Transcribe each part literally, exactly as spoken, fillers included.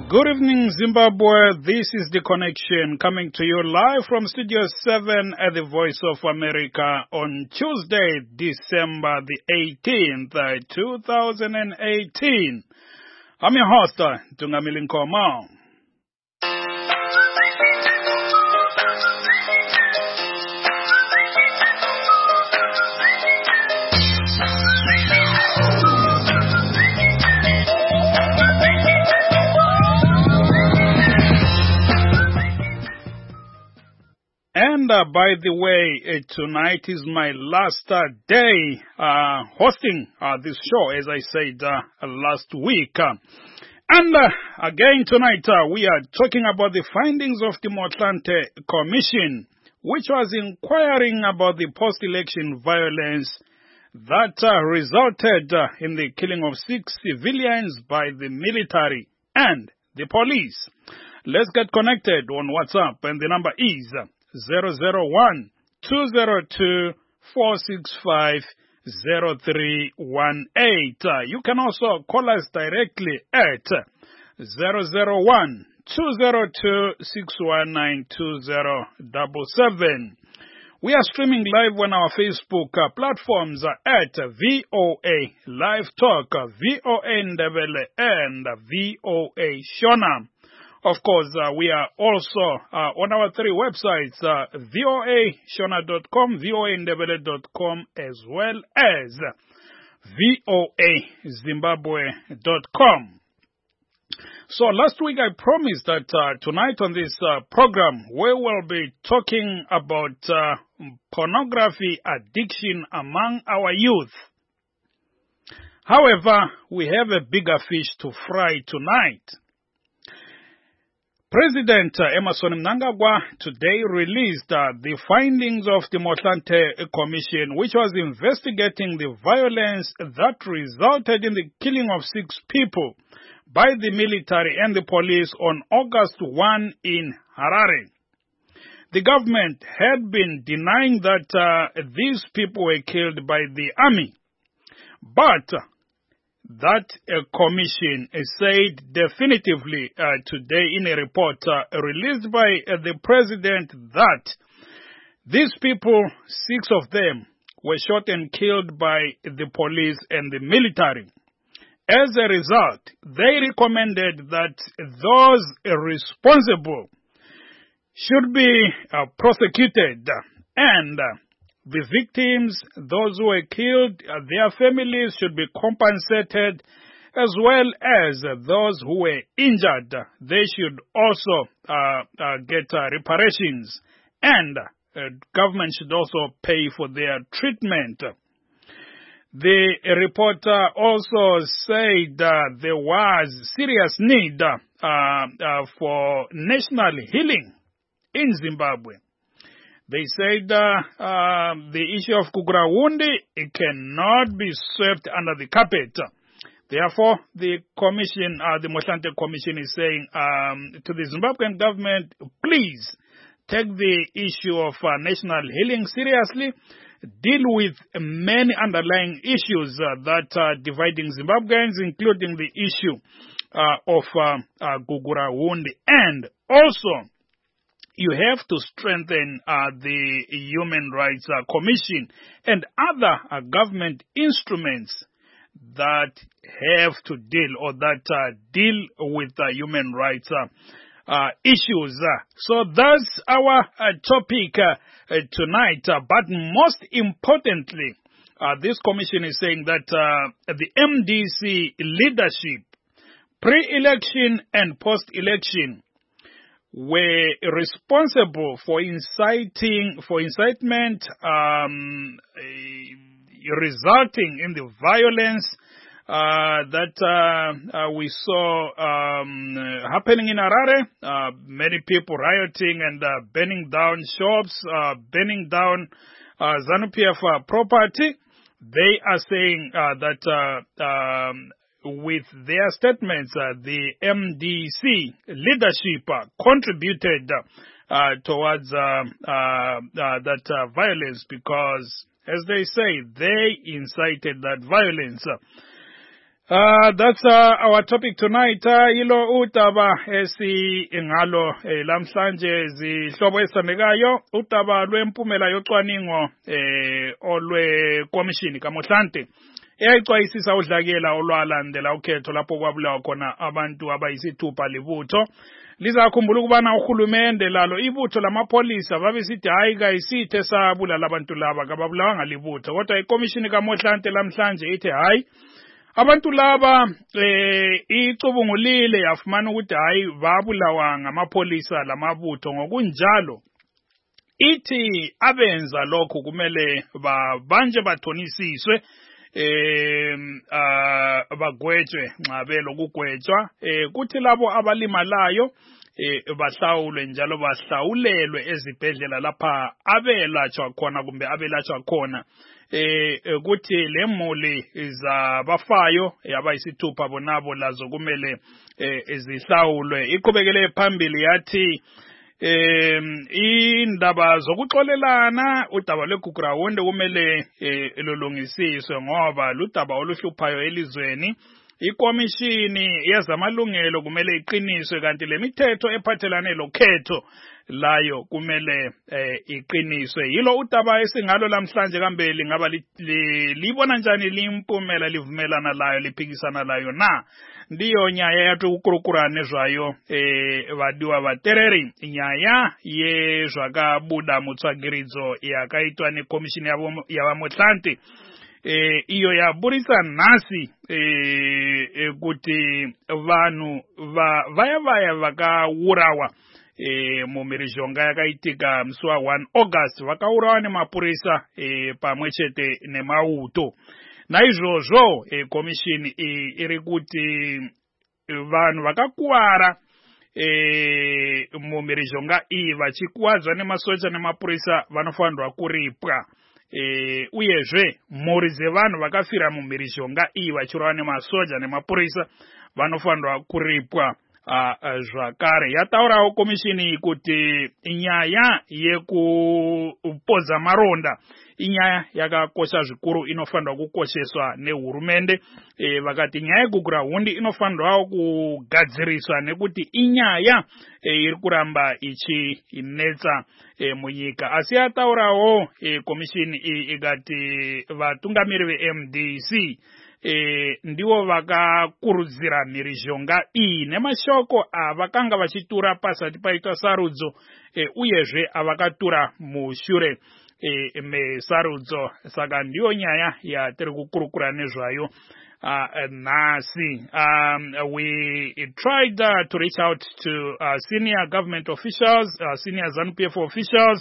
Good evening, Zimbabwe. This is The Connection coming to you live from Studio seven at the Voice of America on Tuesday, December the eighteenth, two thousand eighteen. I'm your host, Tungamili Nkoma. And uh, by the way, uh, tonight is my last uh, day uh, hosting uh, this show, as I said uh, last week. Uh, and uh, again tonight, uh, we are talking about the findings of the Motlanthe Commission, which was inquiring about the post-election violence that uh, resulted uh, in the killing of six civilians by the military and the police. Let's get connected on WhatsApp, and the number is zero zero one two zero two four six five zero three one eight. Uh, you can also call us directly at zero zero one two zero two six one nine two zero seven seven. We are streaming live on our Facebook uh, platforms uh, at V O A Live Talk, uh, V O A Ndebele, and uh, V O A Shona. Of course, uh, we are also uh, on our three websites, uh, V O A shona dot com, V O A ndebele dot com, as well as V O A zimbabwe dot com. So last week I promised that uh, tonight on this uh, program we will be talking about uh, pornography addiction among our youth. However, we have a bigger fish to fry tonight. President uh, Emmerson Mnangagwa today released uh, the findings of the Motlanthe Commission, which was investigating the violence that resulted in the killing of six people by the military and the police on August first in Harare. The government had been denying that uh, these people were killed by the army, but uh, that uh, commission uh, said definitively uh, today in a report uh, released by uh, the president that these people, six of them, were shot and killed by the police and the military. As a result, they recommended that those uh, responsible should be uh, prosecuted and uh, the victims, those who were killed, uh, their families should be compensated, as well as uh, those who were injured. They should also uh, uh, get uh, reparations, and uh, government should also pay for their treatment. The reporter also said uh, there was serious need uh, uh, for national healing in Zimbabwe. They said uh, uh, the issue of Kugrawundi, it cannot be swept under the carpet. Therefore, the commission, uh, the Motlanthe Commission is saying um, to the Zimbabwean government, please take the issue of uh, national healing seriously. Deal with many underlying issues uh, that are dividing Zimbabweans, including the issue uh, of uh, uh, Kugrawundi, and also you have to strengthen uh, the Human Rights uh, Commission and other uh, government instruments that have to deal or that uh, deal with uh, human rights uh, uh, issues. Uh, so that's our uh, topic uh, uh, tonight. Uh, but most importantly, uh, this commission is saying that uh, the M D C leadership, pre-election and post-election, were responsible for inciting, for incitement, um, uh, resulting in the violence uh, that uh, uh, we saw um, uh, happening in Harare. Uh, many people rioting and uh, burning down shops, uh, burning down uh, ZANU-P F uh, property. They are saying uh, that uh, um, with their statements, uh, the M D C leadership uh, contributed uh, towards uh, uh, uh, that uh, violence because, as they say, they incited that violence. Uh, that's uh, our topic tonight. Uh, yilo utaba esi ngalo eh, lamhlanje zihlobo esithandekayo utaba lwempumela yocwaningo eh, olwe komishini kaMohlante eyayixwayisisa udlakela olwalandela ukhetho lapho kwabulawa khona abantu abayisithupha libutho. Lizakhumbula ukubana uhulumende lalo ibutho lamapolisa babesithi hayi kayisithe sabulala abantu laba kababulawa ngalibutho, kodwa ikomishini kaMohlante lamhlanje ithi hayi abantu laba eh icubungulile yafumana ukuthi hayi babulawa ngamapolisa lamabutho. Ngokunjalo ithi abenza lokho kumele babanje bathonisiswe eh bagwetshwe nxa belokugwetshwa, eh kuthi labo abalimalayo eh bahlawulwe njalo bahlawulelwe ezibhedlela lapha abelatshwa khona kumbe abelatshwa khona. eh ukuthi lemuli zabafayo yabayisithupha bonabo lazo kumele ezihlawulwe. Iqhubekele phambili yathi eh indaba zokuxolelana udaba lweGugurawundi kumele lolungisiswe ngoba ludaba oluhluphayo elizweni. Ikomishini yezamalungelo kumele iqiniswe, kanti lemithetho ephathelane lokhetho layo kumele eh, iqiniswe. Yilo udaba esingalo lamhlanje kambe lingaba libona li, njani limpumela livumelana layo liphikisana layo na? Ndiyo nyaya yatu ukurukurane zvayo eh, vadiwa vatereri nyaya yezvakabuda mutsvagiridzo yakaitwa nekomishini yavaMohlante. Eh, iyo yaburisa nhasi eh, eh, kuti vanhu va, vaya vaya vakaurawa eh, mumhirizhonga yakaitika musi wa one August vakaurawa nemapurisa eh, pamwe chete nemauto. Naizvozvo eh, komishini eh, iri kuti vanhu vakakuwara eh, mumhirizhonga iyi vachikuwadzwa nemasoja nemapurisa vanofanirwa kuripwa. Eh, uyezve mhuri dzevanhu vakafira mumhirizhonga iyi vachirwa nemasoja nemapurisa vanofanirwa kuripwa uh, zvakare. Yataurawo komishini kuti nyaya yekupodza maronda inyaya yakakosha zvikuru, inofanirwa kukosheswa nehurumende. E, vakati nyaya yeGugurawundi inofanirwa kugadziriswa nekuti inyaya e, iri kuramba ichinetsa e, munyika. Asi yataurawo e, komishini ikati vatungamiri veM D C E, ndiwo vakakurudzira mhirizhonga iyi nemashoko avakanga vachitura pasati paitwa sarudzo e, uyezve avakatura mushure e, mesarudzo. Saka ndiyo nyaya yatiri kukurukura nezvayo uh, nhasi. Um, we tried uh, to reach out to uh, senior government officials, uh, senior ZANU P F officials,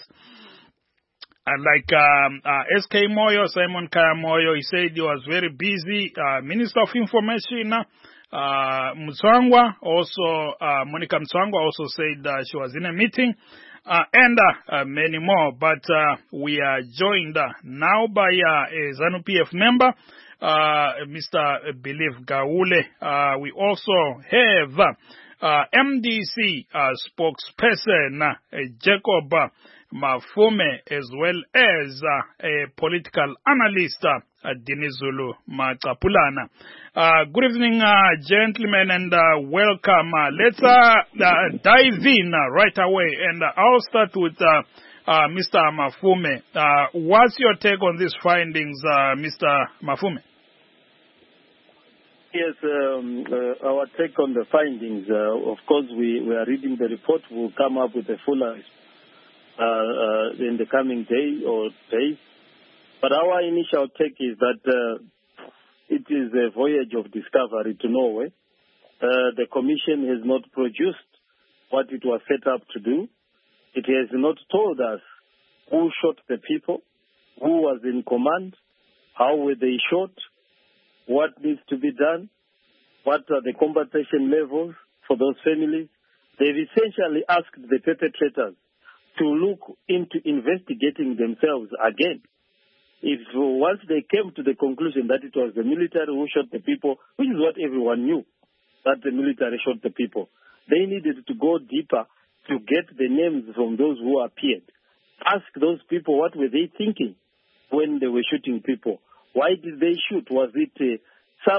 Uh, like um, uh, S K Moyo, Simon Kaya Moyo. He said he was very busy. Uh, Minister of Information, uh, Mtswangwa, also, uh, Monica Mtswangwa also said uh, she was in a meeting, uh, and uh, uh, many more. But uh, we are joined uh, now by uh, a ZANU P F member, uh, Mister Believe Gaule. Uh, we also have uh, M D C uh, spokesperson, uh, Jacob uh, Mafume, as well as uh, a political analyst, uh, Dinizulu Macapulana. Uh, good evening, uh, gentlemen, and uh, welcome. Uh, let's uh, uh, dive in uh, right away, and uh, I'll start with uh, uh, Mister Mafume. Uh, what's your take on these findings, uh, Mister Mafume? Yes, um, uh, our take on the findings, uh, of course, we, we are reading the report. We'll come up with a fuller Uh, uh, in the coming day or days. But our initial take is that uh, it is a voyage of discovery to Norway. Uh, the Commission has not produced what it was set up to do. It has not told us who shot the people, who was in command, how were they shot, what needs to be done, what are the compensation levels for those families. They've essentially asked the perpetrators to look into investigating themselves again. If once they came to the conclusion that it was the military who shot the people, which is what everyone knew, that the military shot the people, they needed to go deeper to get the names from those who appeared. Ask those people what were they thinking when they were shooting people. Why did they shoot? Was it uh, some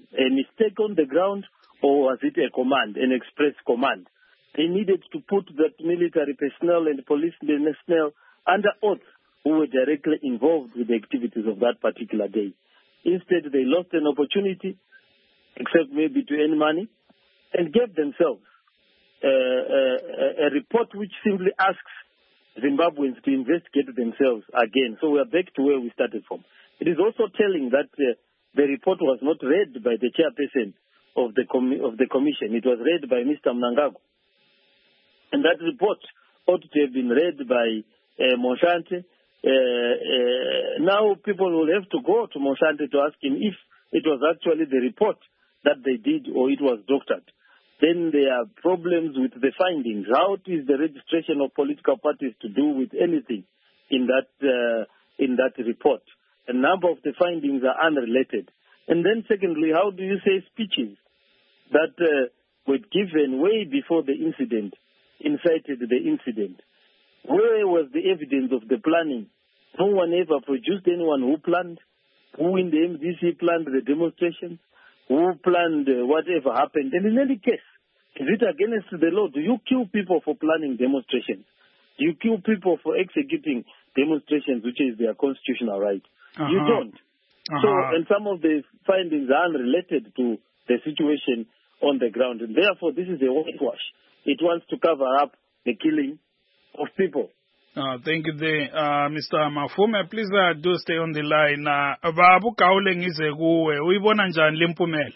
a mistake on the ground, or was it a command, an express command? They needed to put that military personnel and police personnel under oath who were directly involved with the activities of that particular day. Instead, they lost an opportunity, except maybe to earn money, and gave themselves uh, a, a report which simply asks Zimbabweans to investigate themselves again. So we are back to where we started from. It is also telling that uh, the report was not read by the chairperson of the com- of the commission. It was read by Mister Mnangagwa. And that report ought to have been read by uh, Moshante. Uh, uh, now people will have to go to Moshante to ask him if it was actually the report that they did or it was doctored. Then there are problems with the findings. How is the registration of political parties to do with anything in that uh, in that report? A number of the findings are unrelated. And then secondly, how do you say speeches that uh, were given way before the incident incited the incident? Where was the evidence of the planning? No one ever produced anyone who planned, who in the M D C planned the demonstration, who planned uh, whatever happened. And in any case, is it against the law? Do you kill people for planning demonstrations? Do you kill people for executing demonstrations, which is their constitutional right? Uh-huh. You don't. Uh-huh. So, and some of the findings are unrelated to the situation on the ground. And therefore, this is a whitewash. It wants to cover up the killing of people. Uh, thank you, there, uh, Mister Mafume. Please uh, do stay on the line. Babu Kaule ngize kuwe uyibona njani le mpumela?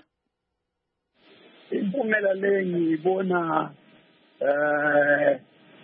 Impumela le ngiyibona eh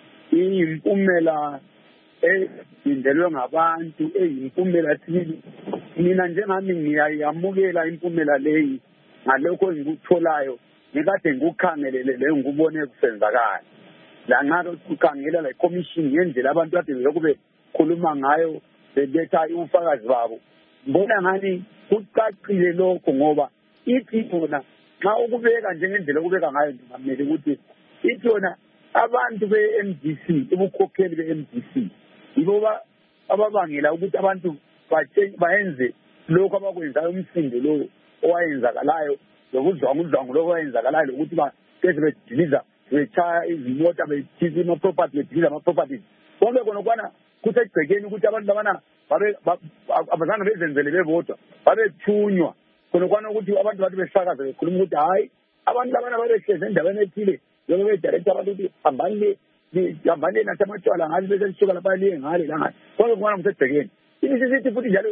impumela ezindelwe ngabantu, eyimpumela thini. Mina njengami ngiyayamukela impumela leyi ngalokho engikutholayo ngikade ngikukhangelele le ngikubone kusenzakala. La nalo ukukhangela la commission ngendlela abantu kade lokube khuluma ngayo bebetha ufakazi babo. Ngibona ngani kucacile lokho ngoba ithi yona xa ukubeka njengendlela ukubeka ngayo ngamele ukuthi ithi yona abantu be-M D C ubukhokheli be-M D C yibo ababangela ukuthi abantu bayenze lokho abakwenzayo umsindo lo owayenzakalayo lokuzwanguzwangu lokho owayenzakalayo ukuthi bakeze bediliza bechaya izimota bethiza ama-property bediliza ama-properties konke khona kwana kusegcekeni ukuthi abantu labana abazange bezenzele bebodwa babethunywa khona kwana ukuthi abantu bathi besakaza bekhuluma ukuthi hayi abantu labana babehlezi endaweni ethile yoko bedirector abantu ukuthi hambani hambani nathi amatshwala ngani bese lisuka lapha liye ngale la ngale konke kwana kusegcekeni ibisisithi futhi njalo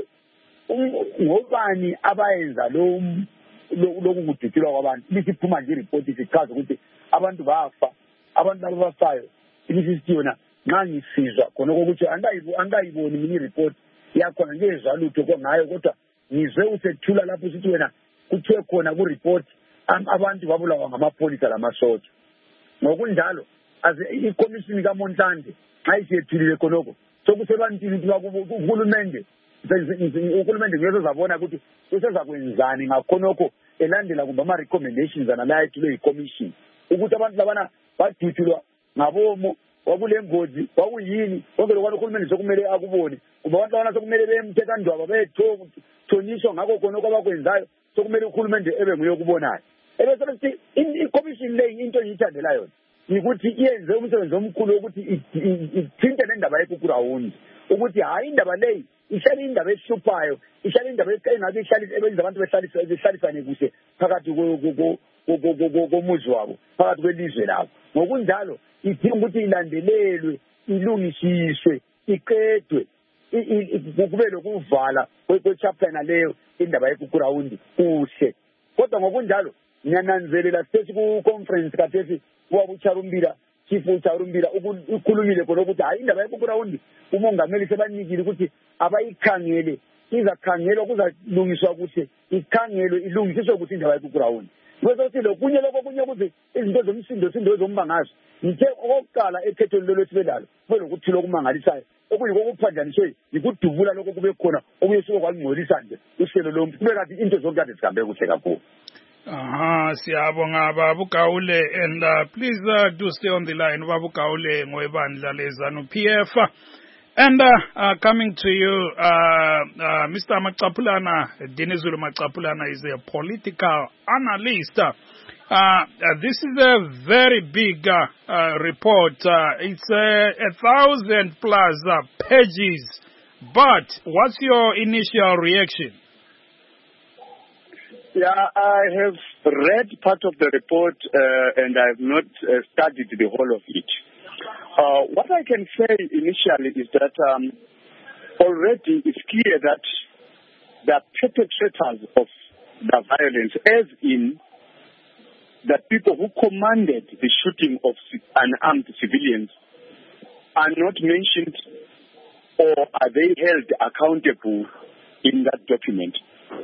ngobani abayenza lo lokungudutshulwa kwabantu ibisiphuma nje ireport isichaza ukuthi abantu bafa abantu labo bafayo ibisithi yona nxa ngisizwa khona ukuthi angayiboni mina ireport yakhona ngezwa lutho ngayo kodwa ngizwe usethula lapho sithi wena kuthiwe khona kureport abantu babulawa ngamapholisa lamasotsha. Ngokunjalo i-commission kaMontlante xa isiyethulile khonoko sokusebantwini ukuthi uhulumende uhulumende ngeke zabona ukuthi usezakwenzani ngakhonokho elandela kumbe ama-recommendations analaya ethulwe yi-commission ukuthi abantu labana badutshulwa ngabomo wakule ngozi wakuyini konke lokwana uhulumende sokumele akubone kumbe abantu labana sokumele bemthethwandaba bethoniswa ngakho khonokho abakwenzayo sokumele uhulumende ebe nguye okubonayo. Ebese sithi i-commission leyi into engiyithandela yona yikuthi iyenze umsebenzi omkhulu wokuthi ithinte nendaba yePukurawundi ukuthi hayi indaba leyi ihlala indaba ehluphayo ihlala indaba engabe ihlalisa ebenza abantu behlalisane kuhle phakathi komuzi wabo phakathi kwelizwe labo. Ngokunjalo idinga ukuthi ilandelelwe ilungisiswe iqedwe kube lokuvala kwechapter naleyo indaba yePukurawundi kuhle. Kodwa ngokunjalo ngiyananzelela sithi ku-conference kathesi wabucharumbira chief ucharumbira ukhulumile khona ukuthi hayi indaba yePukurawundi umongameli sebanikile ukuthi abayikhangele izakhangelwa kuzalungiswa kuhle ikhangelwe ilungisiswe ukuthi indaba yePukurawundi. Bese sithi lokunye lokho kunye ukuthi izinto zomsindo sindo zombangazo ngithe okokuqala ekhethweni lolwesibelalo kube lokuthilo okumangalisayo okuyiko okuphanjaniswe yikudubula lokho kube khona okuyesuka kwalingcolisa nje uhlelo lomntu kube kanti into zonke kade zihambe kuhle kakhulu. Aha, siyabonga Babu Kaule, and uh, please uh, do stay on the line. Babu Kaule ngwebandla leZANU P F. And uh, uh, coming to you, uh, uh, Mister Machapulana, Dinizulu Machapulana is a political analyst. Uh, uh, this is a very big uh, uh, report. Uh, it's uh, a thousand plus uh, pages. But what's your initial reaction? Yeah, I have read part of the report uh, and I have not uh, studied the whole of it. Uh, what I can say initially is that um, already it's clear that the perpetrators of the violence, as in the people who commanded the shooting of unarmed civilians, are not mentioned or are they held accountable in that document.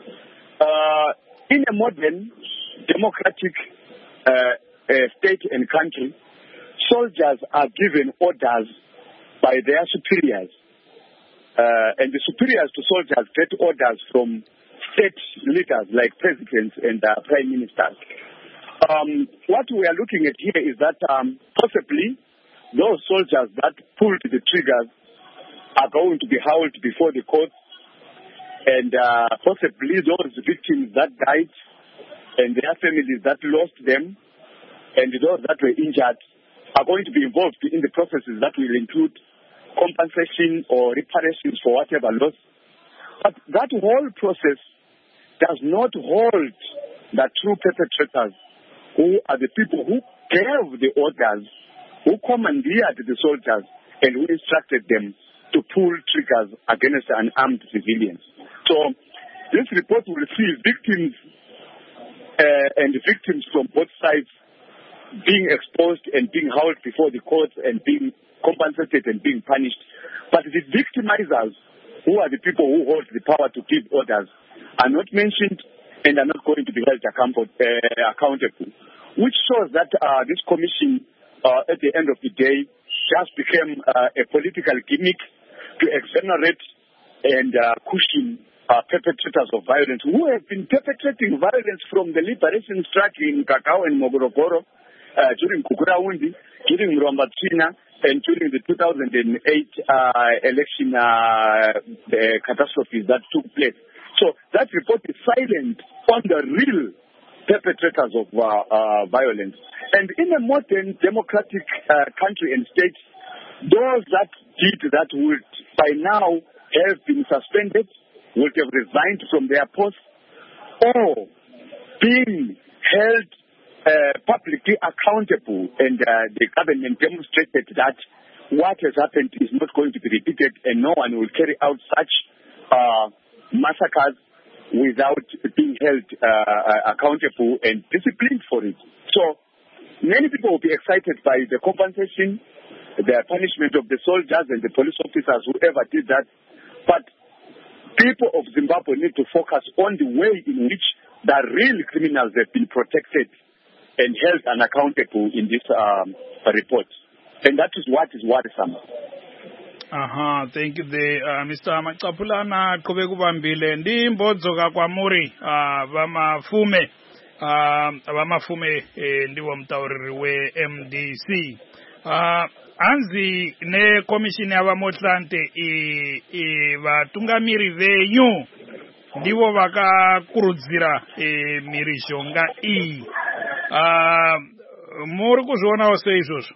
Uh, in a modern democratic uh, uh, state and country, soldiers are given orders by their superiors. Uh, and the superiors to soldiers get orders from state leaders like presidents and uh, prime ministers. Um, what we are looking at here is that um, possibly those soldiers that pulled the triggers are going to be held before the courts, and uh, possibly those victims that died and their families that lost them and those that were injured are going to be involved in the processes that will include compensation or reparations for whatever loss. But that whole process does not hold the true perpetrators, who are the people who gave the orders, who commandeered the soldiers, and who instructed them to pull triggers against unarmed civilians. So this report will see victims uh, and victims from both sides being exposed and being held before the courts and being compensated and being punished. But the victimizers, who are the people who hold the power to give orders, are not mentioned and are not going to be held accountable, uh, accountable which shows that uh, this commission, uh, at the end of the day, just became uh, a political gimmick to exonerate and uh, cushion uh, perpetrators of violence who have been perpetrating violence from the liberation struggle in Kakao and Mogorogoro, Uh, during Kukurawundi, during Mrombatsina, and during the two thousand eight uh, election uh, uh, catastrophes that took place. So that report is silent on the real perpetrators of uh, uh, violence. And in a modern democratic uh, country and state, those that did that would by now have been suspended, would have resigned from their posts, or being held Uh, publicly accountable, and uh, the government demonstrated that what has happened is not going to be repeated, and no one will carry out such uh, massacres without being held uh, accountable and disciplined for it. So many people will be excited by the compensation, the punishment of the soldiers and the police officers, whoever did that, but people of Zimbabwe need to focus on the way in which the real criminals have been protected and held unaccountable in this um, report. And that is what is worrisome. Aha, thank you, the, uh, Mister Machapulana Kubekubambile. Ndi mbodzoka kwa muri uh, vamafume uh, vamafume eh, ndiwo mtauriri we M D C. Uh, anzi ne komishini ya vamotlante i, i vatungamiri venyu ndivo vakakurudzira e, mirishonga iyi. Uh, muri kuzvionawo seizvozvo?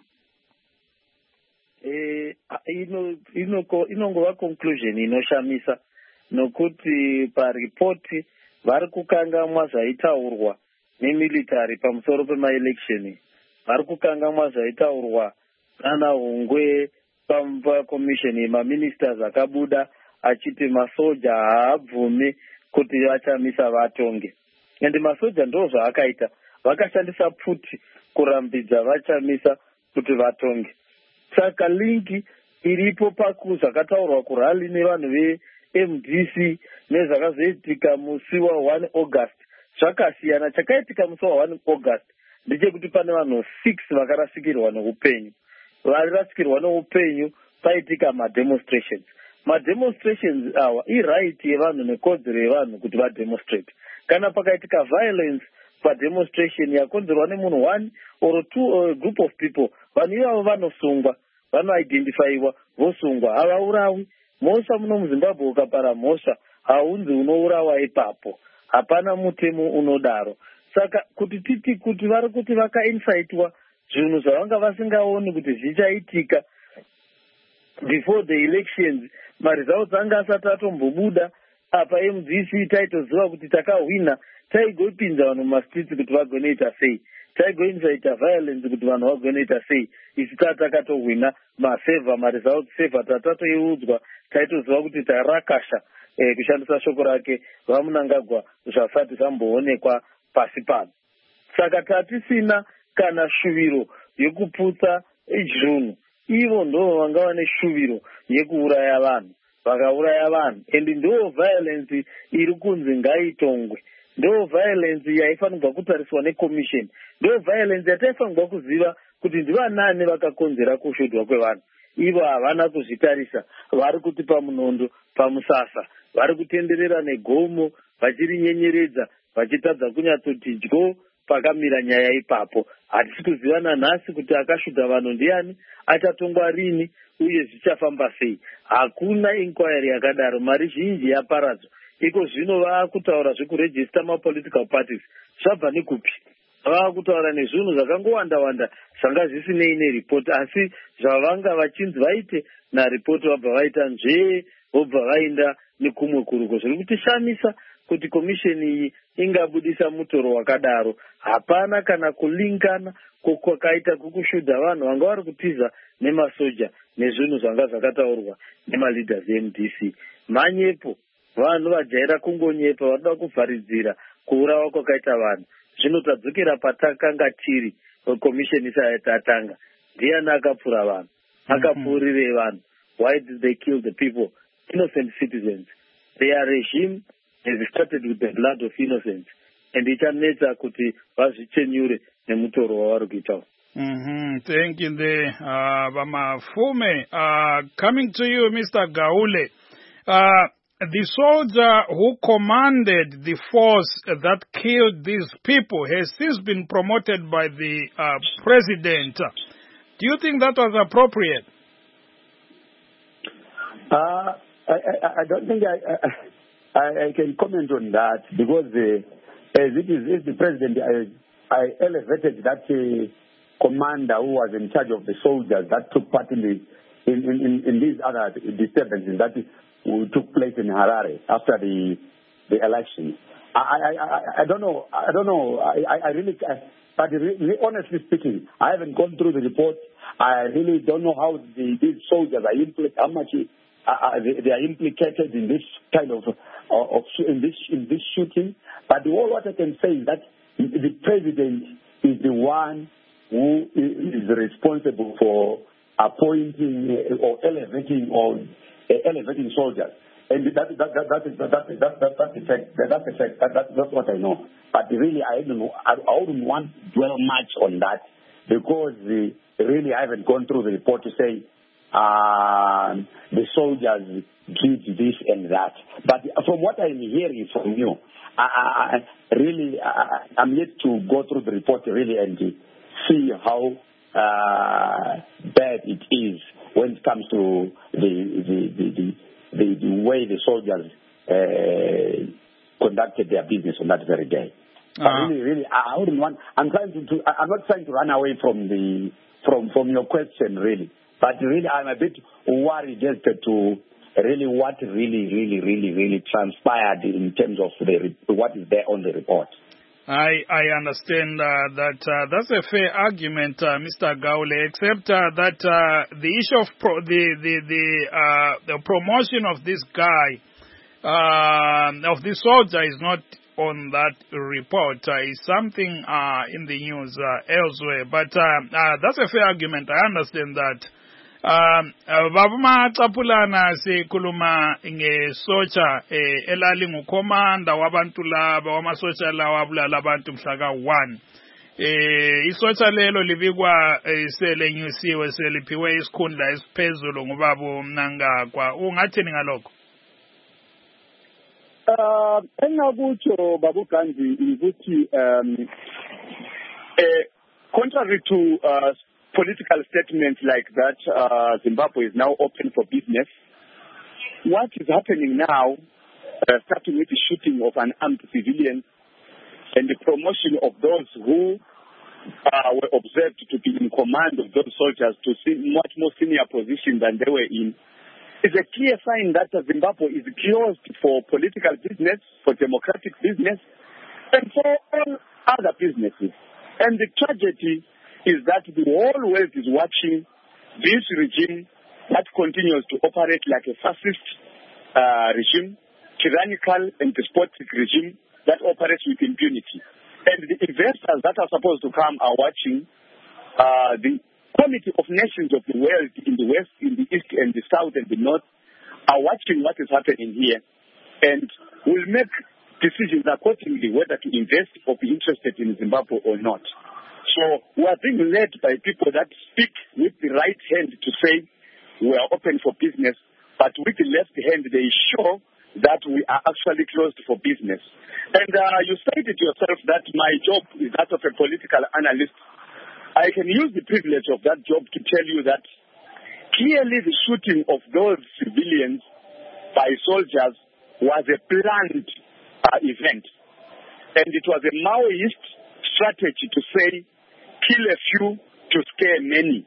Eh, ino ino inongova conclusion inoshamisa, nokuti paripoti vari kukangamwa zvaitaurwa nemilitary pamusoro pemaelection, vari kukangamwa zvaitaurwa nana Hungwe pakomisheni yemaministers akabuda achiti masoja haabvumi kuti vachamisa vatonge. Ende masoja ndo zvaakaita, vakashandisa pfuti kurambidza vachamisa kuti vatonge. Saka linki iripo pakuzvakataurwa kurali nevanhu ve-M D C nezvakazoitika musi wa-one August. Zvakasiyana. Chakaitika musi wa-one August ndechekuti pane vanhu six vakarasikirwa neupenyu. Varirasikirwa neupenyu paitika mademonstrations. Mademonstrations awa iright yevanhu nekodzero yevanhu kuti vademonstrate. Kana pakaitika violence pademonstration yakonzerwa nemunhu one or two or a group of people, vanhu ivavo vanosungwa, vanoidentifiwa vosungwa. Havaurawi mhosva muno muZimbabwe. Ukapara mhosva haunzi unourawa ipapo, hapana mutemo unodaro. Saka kuti titi kuti vari kuti vakainsaitwa zvinhu zvavanga vasingaoni kuti zvichaitika before the elections, maresults anga asati atombobuda. Apa M D C taitoziva kuti takahwina, taigopinza vanhu mumastreets kuti vagonoita sei, taigoinsaita violence kuti vanhu vagonoita sei. Isi tatakatohwina mafavor, maresults favor tatatoiudzwa, taitoziva kuti tarakasha eh, kushandisa shoko rake vamunangagwa zvasati zvamboonekwa pasi pano. Saka tatisina kana shuviro yekuputsa zvinhu, ivo ndo vanga vane shuviro yekuuraya vanhu, vakauraya vanhu. And ndo violence iri kunzi ngaitongwe, ndo violence yaifanirwa kutariswa neCommission, ndo violence yataifanirwa kuziva kuti ndivanani vakakonzera kushodhwa kwevanhu. Ivo havana kuzvitarisa, vari kutipa munondo pamusasa, vari kutenderera negomo vachirinyenyeredza, vachitadza kunyatsoti dyo pakamira nyaya ipapo. Hatisi kuzivana nhasi kuti akashuga vanhu ndiani, achatongwa rini, uye zvichafamba sei. Hakuna inquiry yakadaro, mari zhinji yaparadzwa. Iko zvino vaakutaura zvekuregister mapolitical parties, zvabva nekupi? Vaakutaura nezvinhu zvakangowanda-wanda zvanga zvisinei neripoti, asi zvavanga vachinzi vaite naripoti vabva vaita nzvee, vobva vaenda nekumwe kuruko. Zviri kutishamisa kuti komisheni iyi ingabudisa mutoro wakadaro. Hapana kana kulingana kwakaita kukushudha vanhu vanga vari kutiza nemasoja nezvinhu zvanga zvakataurwa nemaleaders e M D C. Manyepo vanhu vajaira kungonyepa, vanoda kuvharidzira kuurawa kwakaita vanhu. Zvinotadzokera patakanga tiri komisheni isati yatanga. Ndiani akapfura vanhu? Akapfurirei vanhu? Why did they kill the people, innocent citizens? Their regime has started with the blood of innocents, and ichanetsa kuti vazvichenyure nemutoro wavari kuita. Mm-hmm. Thank you, the uh, Vamafume. Uh, coming to you, Mister Gaule. Uh, the soldier who commanded the force that killed these people has since been promoted by the uh, president. Do you think that was appropriate? Uh, I, I, I don't think I, I, I can comment on that, because uh, as it is, as the president, I, I elevated that uh, commander who was in charge of the soldiers that took part in the in, in, in these other disturbances that took place in Harare after the the election. I I, I, I don't know. I don't know. I, I really, I, but really, honestly speaking, I haven't gone through the report. I really don't know how the, these soldiers are implicated. How much uh, they, they are implicated in this kind of uh, of in this in this shooting. But all what I can say is that the president is the one who is responsible for appointing or elevating or uh, elevating soldiers, and that that that that is that that that that that effect that that effect that, that that's what I know. But really, I don't know. I, I wouldn't want to dwell much on that, because uh, really I haven't gone through the report to say uh, the soldiers did this and that. But from what I'm hearing from you, I, I, really I, I'm yet to go through the report really and see how uh, bad it is when it comes to the the the, the, the, the way the soldiers uh, conducted their business on that very day. Uh-huh. But really, really, I wouldn't want. I'm trying to, to. I'm not trying to run away from the from from your question, really. But really, I'm a bit worried as to really what really, really, really, really transpired in terms of the what is there on the report. I I understand uh, that uh, that's a fair argument, uh, Mister Gaule. Except uh, that uh, the issue of pro- the the the, uh, the promotion of this guy uh, of this soldier is not on that report. Uh, is something uh, in the news uh, elsewhere. But uh, uh, that's a fair argument. I understand that. Vavuma Tapulana se kuluma inge socha elali ngukomanda wabantu laba wamasocha la wabula labantu mhlaka one. Eh isocha lelo libikwa selenyusiwe seliphiwe isikhundla esiphezulu ngubaba Mnangagwa. Ungathini ngalokho? Uh engakutsho babu Gandhi ukuthi um eh contrary to uh political statements like that, uh, Zimbabwe is now open for business. What is happening now, uh, starting with the shooting of an armed civilian and the promotion of those who uh, were observed to be in command of those soldiers to see much more senior position than they were in, is a clear sign that uh, Zimbabwe is closed for political business, for democratic business, and for all other businesses. And the tragedy is that the whole world is watching this regime that continues to operate like a fascist uh, regime, tyrannical and despotic regime that operates with impunity. And the investors that are supposed to come are watching. Uh, the Committee of Nations of the world in the West, in the East and the South and the North are watching what is happening here and will make decisions accordingly whether to invest or be interested in Zimbabwe or not. So we are being led by people that speak with the right hand to say we are open for business, but with the left hand they show that we are actually closed for business. And uh, you stated yourself that my job is that of a political analyst. I can use the privilege of that job to tell you that clearly the shooting of those civilians by soldiers was a planned uh, event. And it was a Maoist strategy to say, kill a few to scare many.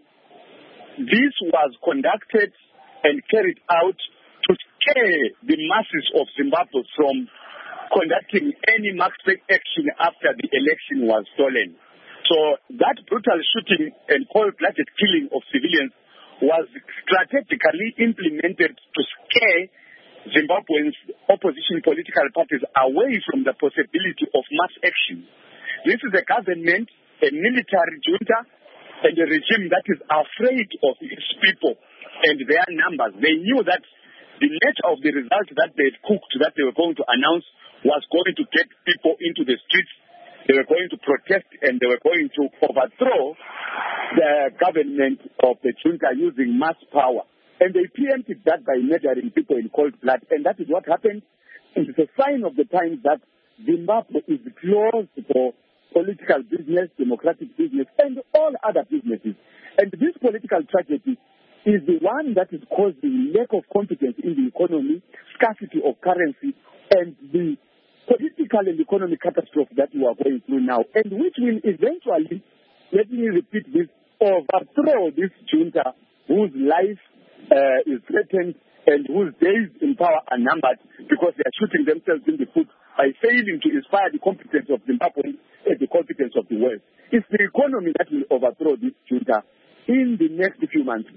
This was conducted and carried out to scare the masses of Zimbabwe from conducting any market action after the election was stolen. So that brutal shooting and cold-blooded killing of civilians was strategically implemented to scare Zimbabweans' opposition political parties away from the possibility of mass action. This is a government, a military junta, and a regime that is afraid of its people and their numbers. They knew that the nature of the result that they had cooked, that they were going to announce, was going to get people into the streets. They were going to protest and they were going to overthrow the government of the junta using mass power. And they preempted that by murdering people in cold blood. And that is what happened. It is a sign of the times that Zimbabwe is closed for political business, democratic business, and all other businesses. And this political tragedy is the one that is causing lack of confidence in the economy, scarcity of currency, and the political and economic catastrophe that we are going through now, and which will eventually, let me repeat this, overthrow this junta whose life uh, is threatened and whose days in power are numbered because they are shooting themselves in the foot by failing to inspire the competence of Zimbabwe and the competence of the world. It's the economy that will overthrow this junta in the next few months.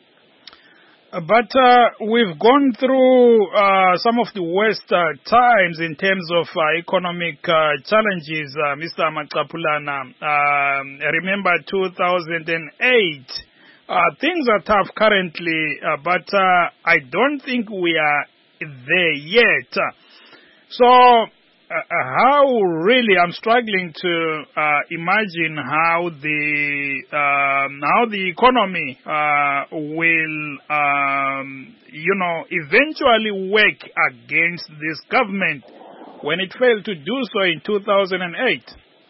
But uh, we've gone through uh, some of the worst uh, times in terms of uh, economic uh, challenges, uh, Mister Maqapulana. Uh, remember two thousand eight. Uh, things are tough currently, uh, but uh, I don't think we are there yet. So uh, how really, I'm struggling to uh, imagine how the um, how the economy uh, will, um, you know, eventually work against this government when it failed to do so in two thousand eight.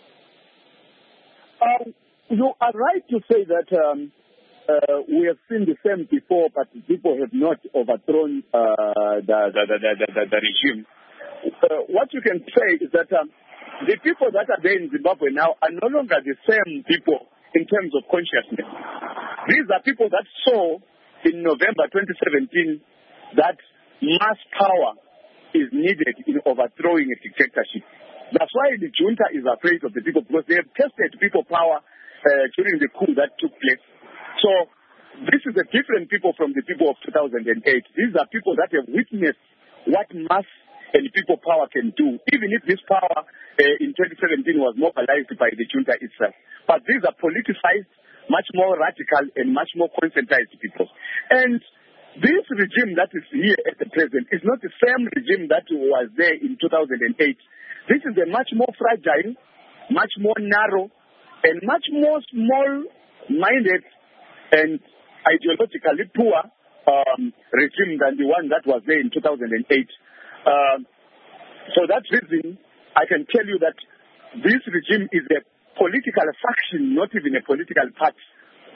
Um, you are right to say that um, uh, we have seen the same before, but people have not overthrown uh, the, the, the, the, the, the regime. Uh, what you can say is that um, the people that are there in Zimbabwe now are no longer the same people in terms of consciousness. These are people that saw in November twenty seventeen that mass power is needed in overthrowing a dictatorship. That's why the junta is afraid of the people, because they have tested people power uh, during the coup that took place. So this is a different people from the people of two thousand eight. These are people that have witnessed what mass and people power can do, even if this power uh, in twenty seventeen was mobilized by the junta itself. But these are politicized, much more radical and much more concentrated people. And this regime that is here at the present is not the same regime that was there in two thousand eight. This is a much more fragile, much more narrow, and much more small-minded and ideologically poor um, regime than the one that was there in two thousand eight. Uh, for that reason, I can tell you that this regime is a political faction, not even a political party,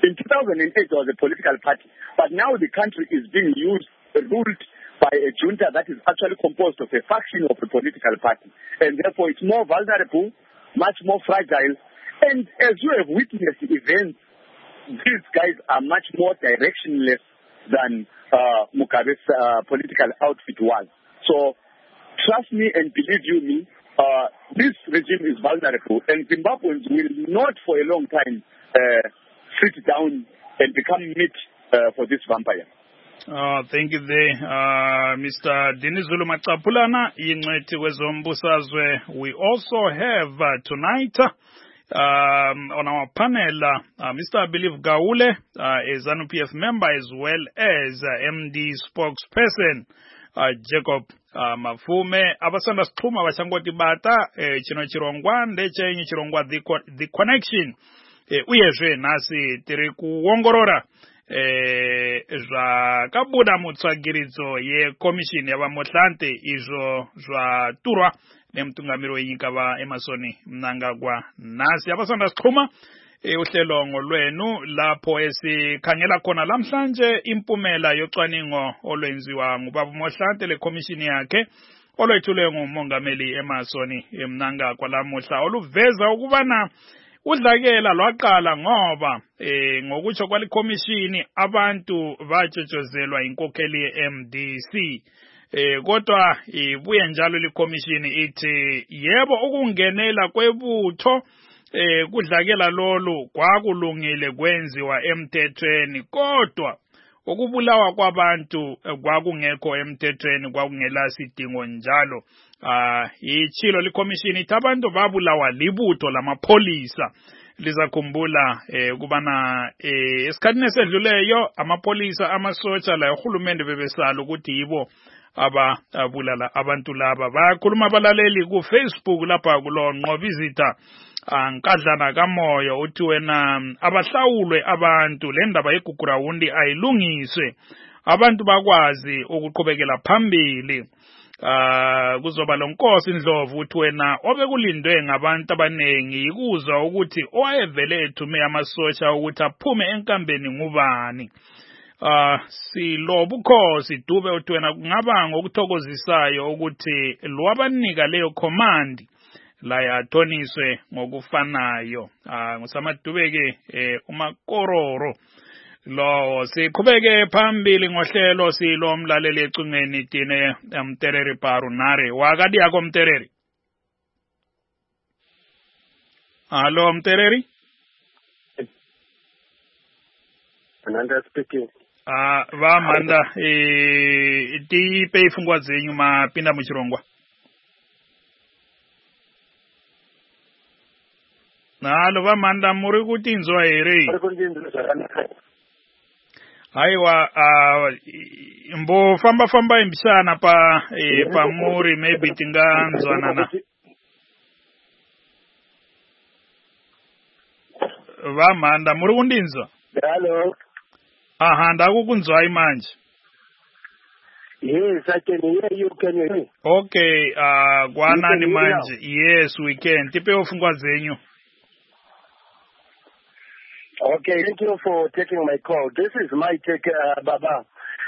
In two thousand eight, there was a political party, but now the country is being used, ruled by a junta that is actually composed of a faction of a political party, and therefore it's more vulnerable, much more fragile. And as you have witnessed events, these guys are much more directionless than uh, Mugabe's uh, political outfit was. So trust me and believe you me, uh, this regime is vulnerable, and Zimbabweans will not for a long time uh, sit down and become meat uh, for this vampire. Uh, thank you there, uh, Mister Dinizulu Machapulana, Ingcwethi wezombusazwe. We also have uh, tonight uh, um, on our panel uh, Mister I believe Gaule, uh, a ZANU P F member, as well as uh, M D spokesperson uh, Jacob uh, Mafume. Abasanda Skhuma bashangoti bata eh, chino chirongwa ndechenye chirongwa the, the connection eh, uyezve nasi tiri kuongorora eh zva kabuda mutsvagiridzo yekomishini yavamohlante izvo zvaturwa nemutungamiri wenyika vaEmmerson Mnangagwa. Nasi abasanda Sixhuma e uhlelo ngolwenu lapho esikhangela khona lamhlanje impumela yocwaningo olwenziwa ngubaba Mohlante lekomishini yakhe olwethulwe ngumongameli Emmerson Mnangagwa lamuhla oluveza ukubana udlakela lwaqala ngoba eh ngokutsho kwalikomishini abantu batshotshozelwa inkokheli ye-M D C eh kodwa ibuye njalo likomishini ithi yebo ukungenela kwebutho eh kudlakela lolu kwakulungile kwenziwa emthethweni kodwa ukubulawa kwabantu kwakungekho emthethweni kwakungela sidingo njalo. Ah ichilo likomishini ithi abantu babulawa libutho lamapholisa. Lizakhumbula eh kubana eh esikhathini esedluleyo amapholisa amasotsha la uhulumende bebesala ukuthi yibo aba abulala abantu laba. Bayakhuluma abalaleli ku Facebook lapha kulo Nqobizitha ankadlana kamoyo uthi wena abahlawulwe abantu le ndaba yeGugurawundi ayilungiswe abantu bakwazi ukuqhubekela phambili. Ah kuzoba lonkosi Ndlovu uthi wena obekulindwe ngabantu abanengi ikuzwa ukuthi owayevele ethume amasosha ukuthi aphume enkambeni ngubani. Ah silobukhosi Dube uthi wena kungaba ngokuthokozisayo ukuthi lwabanika leyo command la yathoniswe ngokufanayo. Ah ngusamadube ke eh umakororo lo siqhubeke phambili ngohlelo silo mlaleli ecungeni tine Mtereri Parunare wakadi yako Mtereri. Hello Mtereri. Ananda speaking. Ah va manda eh ti pe ifungwa zenyu mapinda muchirongwa. Nalo va manda muri kuti nzwa here. Aiwa uh, mbo famba famba imbishana pa eh, pa muri maybe tinganzwana na va manda muri kundinzwa. Hello. Aha ndakukunzwa imanje. Yes, I can hear you. Can you hear me? Okay, uh kwanani manje? Yes, we can. Tipe ufungwa zenyu. Okay, thank you for taking my call. This is my take, uh, Baba.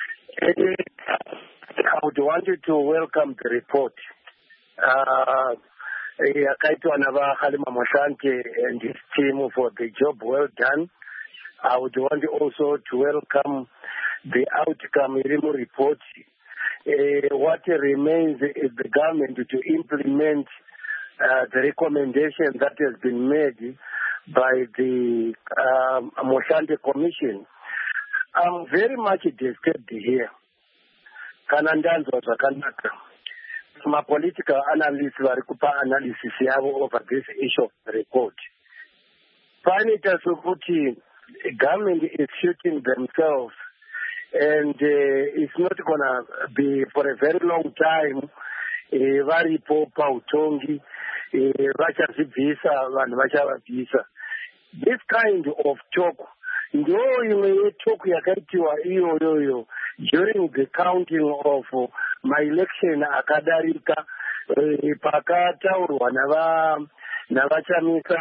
I would want you to welcome the report. Uh, Kaito Anava Halima Mohlante and his team for the job well done. I would want you also to welcome the outcome report. Uh, what remains is the government to implement uh, the recommendation that has been made by the um, Mohlante Commission. I'm very much disturbed here. Kanandanzo Zakanaka. My political analysts were analysis over this issue of the report. Finally, the government is shooting themselves, and uh, it's not going to be for a very long time. Very poor Pautongi, visa and visa. This kind of talk, ndio talk yakaitiwa hiyo hiyo during the counting of my election akadarika pakataurwa nava navachamisa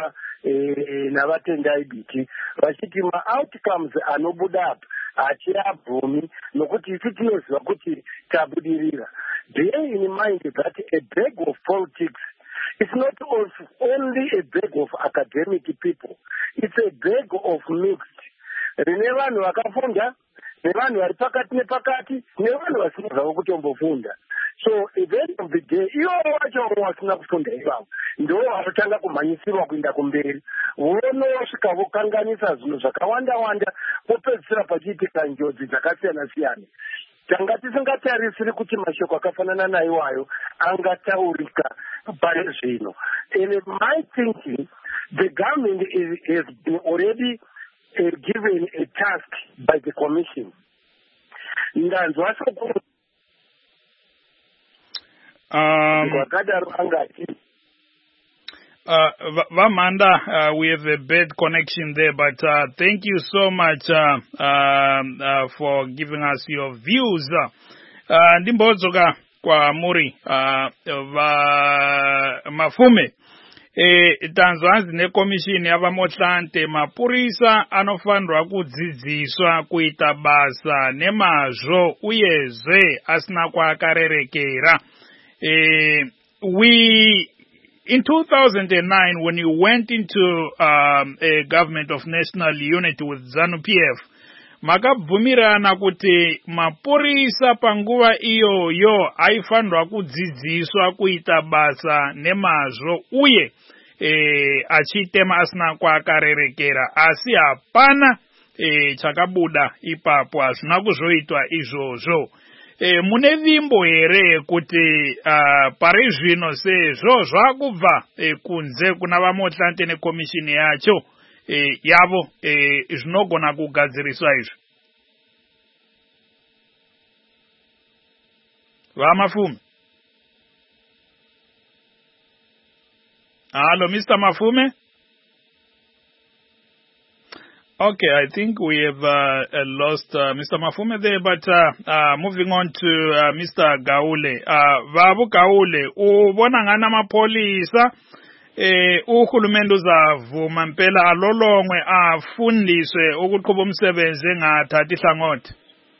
eh, navatendai biti vachiti ma-outcomes anobuda apa hachiabvumi nokuti isu tinoziva kuti tabudirira. Bear in mind that a bag of politics is not only a bag of academic people, it's a bag of mixed. Rine vanhu vakafunda nevanhu vari pakati nepakati nevanhu vasina zvavo kutombofunda. So at the end of the day, ivo vacho vasina kufunda ivavo ndo vanotanga kumhanyisirwa kuenda kumberi, vonosvika vokanganisa zvinhu zvakawanda-wanda, vopedzisira pachiitika njodzi dzakasiyana-siyana. Tanga tisingatarisiri kuti mashoko akafanana naiwayo angataurika pari zvino. In my thinking, the government is, has been already uh, given a task by the commission. Ndanzwa soko Um, uh, Vamanda, uh, we have a bad connection there, but uh, thank you so much uh, um, uh, for giving us your views. Uh, Ndimbozoka kwa muri uh, va mafume e tanzanzi ne commission ya vamotlante mapurisa anofanirwa kudzidziswa kuita basa nemazvo uyezve asina kwakarerekera. Uh, we, in two thousand nine, when you went into um, a government of national unity with ZANU-P F, makabvumirana kuti mapurisa panguva iyoyo aifanirwa kudzidziswa kuita basa nemazvo uye e, achitema asina kwakarerekera, asi hapana e, chakabuda ipapo, hazvina kuzoitwa izvozvo. E, mune vimbo here kuti uh, pari zvino sezvo zvakubva e, kunze kuna vamotlante nekomishini yacho e, yavo e, zvinogona kugadziriswa izvo. Vamafume. Hello, Mister Mafume. Okay, I think we have uh, lost uh, Mister Mafume there, but uh, uh, moving on to uh, Mister Gaule. Uh, Vabu Gaule, ubona ngana mapolisa eh uhulumende uzavuma mpela alolongwe afundiswe ukuqhuba umsebenzi engathathi hlangothi.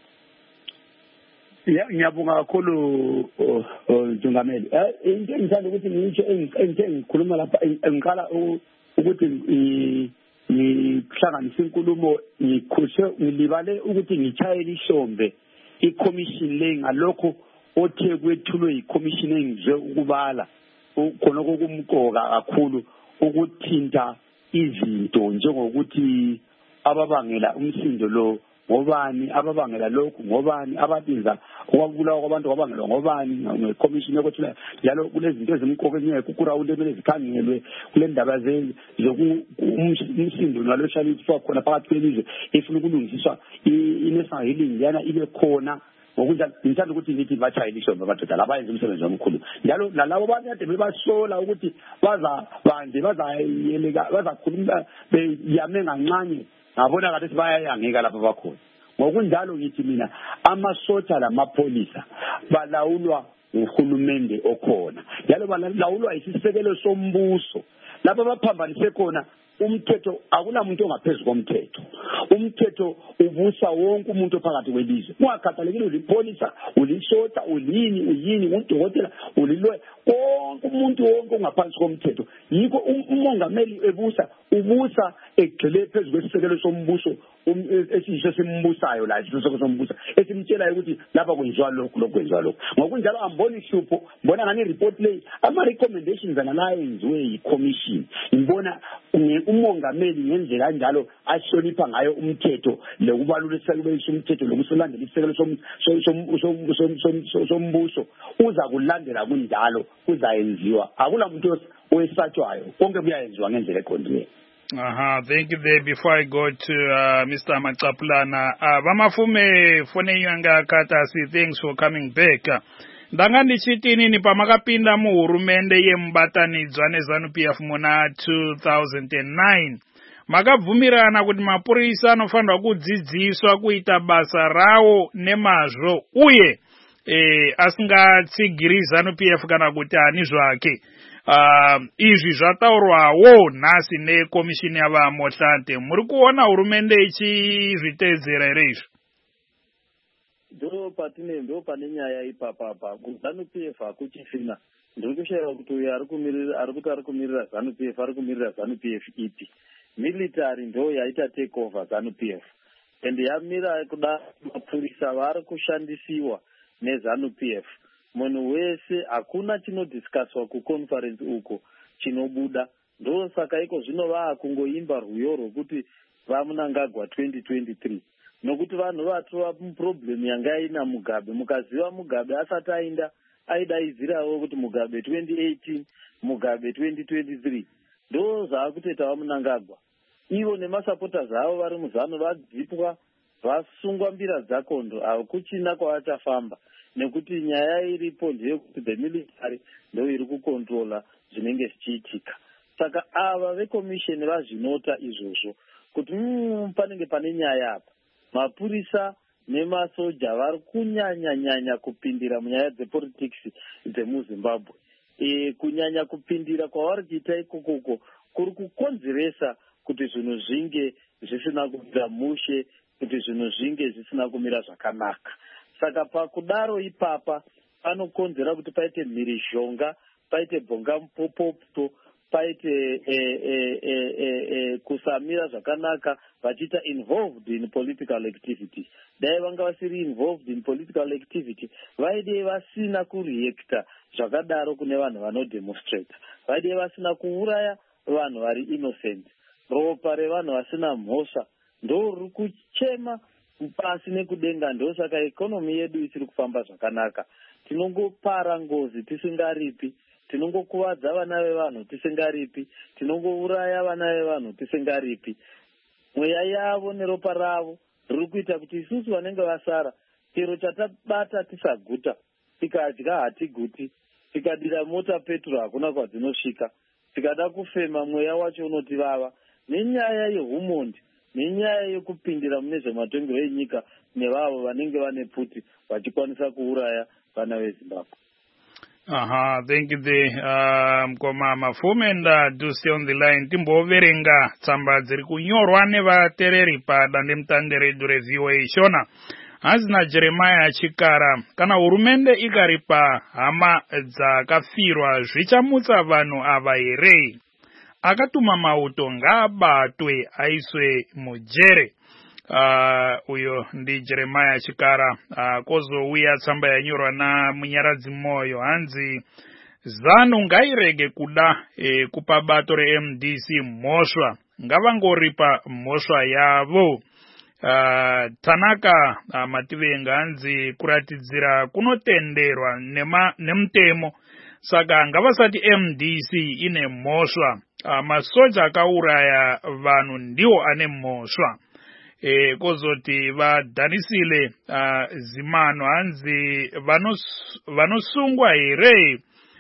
Ya ngiyabonga kakhulu Jungameli. Eh into engithanda ukuthi ngisho engithe ngikhuluma lapha ngiqala ukuthi ngihlanganisa inkulumo ngikhushe ngilibale ukuthi ngichayela ihlombe iCommission le ngalokho othe kwethulwe iCommission engizwe ukubala khona kokumqoka kakhulu ukuthinta izinto njengokuthi ababangela umsindo lo ngobani, ababangela lokhu ngobani, ababiza okwabulawa kwabantu kwabangelwa ngobani ngeCommission yokuthula njalo kulezinto ezimqoka engeke ukurawundi emele zikhangelwe kule ndaba zoku umsindo nalo shalithiwa khona phakathi kwelizwe efuna ukulungisiswa i-national healing yana ibe khona ngokunjalo ngithanda ukuthi ngithi bachayela ihlombe abadoda labayenza umsebenzi omkhulu njalo nalabo bakade bebasola ukuthi baza bande bazayeleka bazakhuluma beyame ngancane ngabona kathi bayayangeka lapha bakhona. Ngokunjalo ngithi mina amasotsha lamapolisa balawulwa nguhulumende okhona njalo balawulwa isisekelo sombuso lapha baphambanise khona umthetho. Akunamuntu ongaphezulu komthetho. Umthetho ubusa wonke umuntu phakathi kwelizwe, ungakhathalekile ulipolisa ulisotsha ulini uyini udokotela ulilwe konke umuntu wonke ongaphansi komthetho. Yikho umongameli ebusa ubusa egxile phezulu kwesisekelo sombuso esisho simbusayo la isisekelo sombuso esimtshela ukuthi lapha kwenziwa lokhu lokwenziwa lokhu. Ngokunjalo amboni ihlupho, mbona ngani report le ama recommendations angalayo enziwe yiCommission. Ngibona umongameli ngendlela kanjalo ahlonipha ngayo umthetho lokubalulisa kubeyisa umthetho lokuselandela isisekelo sombuso uza kulandela kunjalo kuzayenziwa. Akula muntu owesatshwayo, konke kuyayenziwa ngendlela eqondile. Aha, thank you there. Before I go to uh, Mister Machapulana, uh, Vamafume fone yanga katasi, thanks for coming back. Ndanga ndichitini ni pamakapinda mu hurumende yembatanidzwa neZANU-P F muna two thousand nine. Makabvumirana kuti mapurisa anofanirwa kudzidziswa kuita basa rawo nemazvo uye eh, asingatsigiri ZANU-P F kana kuti ani zvake. uh, izvi zvataurwawo nhasi nekomishini yavaMotlanthe. Muri kuona hurumende ichizviteedzera here izvi? Ndo patine ndo pane nyaya ipapapa kuZANU P F hakuchisina. Ndiri kushayiwa kuti uyo ari kumirira ari kuti ari kumirira ZANU P F ari kumirira ZANU P F ipi. Military ndo yaita take over ZANU P F. And yamira kuda mapurisa vari kushandisiwa neZANU P F. Munhu wese hakuna chinodiscusswa kuconference uko chinobuda. Ndo saka iko zvino vaa kungoimba rwiyo rwokuti vaMnangagwa twenty twenty-three. Nokuti vanhu vatova problem yanga ina Mugabe. Mukaziva Mugabe asati aenda aidaidzirawo kuti Mugabe twenty eighteen, Mugabe twenty twenty-three. Ndo zvaakutoita vaMnangagwa. Ivo nemasapota zavo vari muZANU vadzipwa vasungwa mbira dzakondo. Hakuchina kwavachafamba nekuti nyaya iripo ndeyekuti the military ndo iri kukontrola zvinenge zvichiitika. Saka ava vekomisheni vazvinota izvozvo kuti mm, panenge pane nyaya apa. Mapurisa nemasoja vari kunyanya-nyanya kupindira munyaya dzepolitics dzemuZimbabwe. E, kunyanya kupindira kwavari kuita ikokoko kuri kukonzeresa kuti zvinhu zvinge zvisina kumira mushe, kuti zvinhu zvinge zvisina kumira zvakanaka. Saka pakudaro ipapa panokonzera kuti paite mhirizhonga, paite bhonga mupopopto, paite e, e, e, e, e, kusamira zvakanaka vachiita involved in political activity. Dai vanga vasiri involved in political activity vaide vasina kureacta zvakadaro kune vanhu vanodemonstrate. Vaide vasina kuuraya vanhu vari innocent. Ropa revanhu vasina mhosva ndo riri kuchema pasi nekudenga. Ndo saka ekonomi yedu isiri kufamba zvakanaka. Tinongopara ngozi tisingaripi, tinongokuvadza vana vevanhu tisingaripi, tinongouraya vana vevanhu tisingaripi. Mweya yavo neropa ravo riri kuita kuti isusu vanenge vasara chero chatabata tisaguta, tikadya hatiguti, tikadira mota petro hakuna kwadzinosvika, tikada kufema mweya wacho unotivava. Nenyaya yehumondi, nenyaya yekupindira mune zvematongero enyika nevavo vanenge vane pfuti vachikwanisa kuuraya vana veZimbabwe. Aha, thank you the uh, Mkoma Mafume and uh, Dusi on the line. Timbo verenga tsamba dziri kunyorwa nevatereri padandemutande redu reV O A Shona. Hazina Jeremiah Chikara, kana hurumende ikaripa hama dzakafirwa zvichamutsa vanhu ava here? Akatuma mauto ngaabatwe aiswe mujere. Uh, uyo ndi Jeremiah Chikara. uh, kozouya tsamba yanyorwa na Munyaradzi Moyo hanzi ZANU ngairege kuda e, kupa bato re-M D C mhosva, ngavangoripa mhosva yavo. uh, Tanaka uh, Mativenga hanzi kuratidzira kunotenderwa nema, nemutemo, saka ngavasati M D C ine mhosva. uh, masoja akauraya vanhu ndiwo ane mhosva. E, kozoti vadhanisile uh, zimano hanzi vanos, vanosungwa here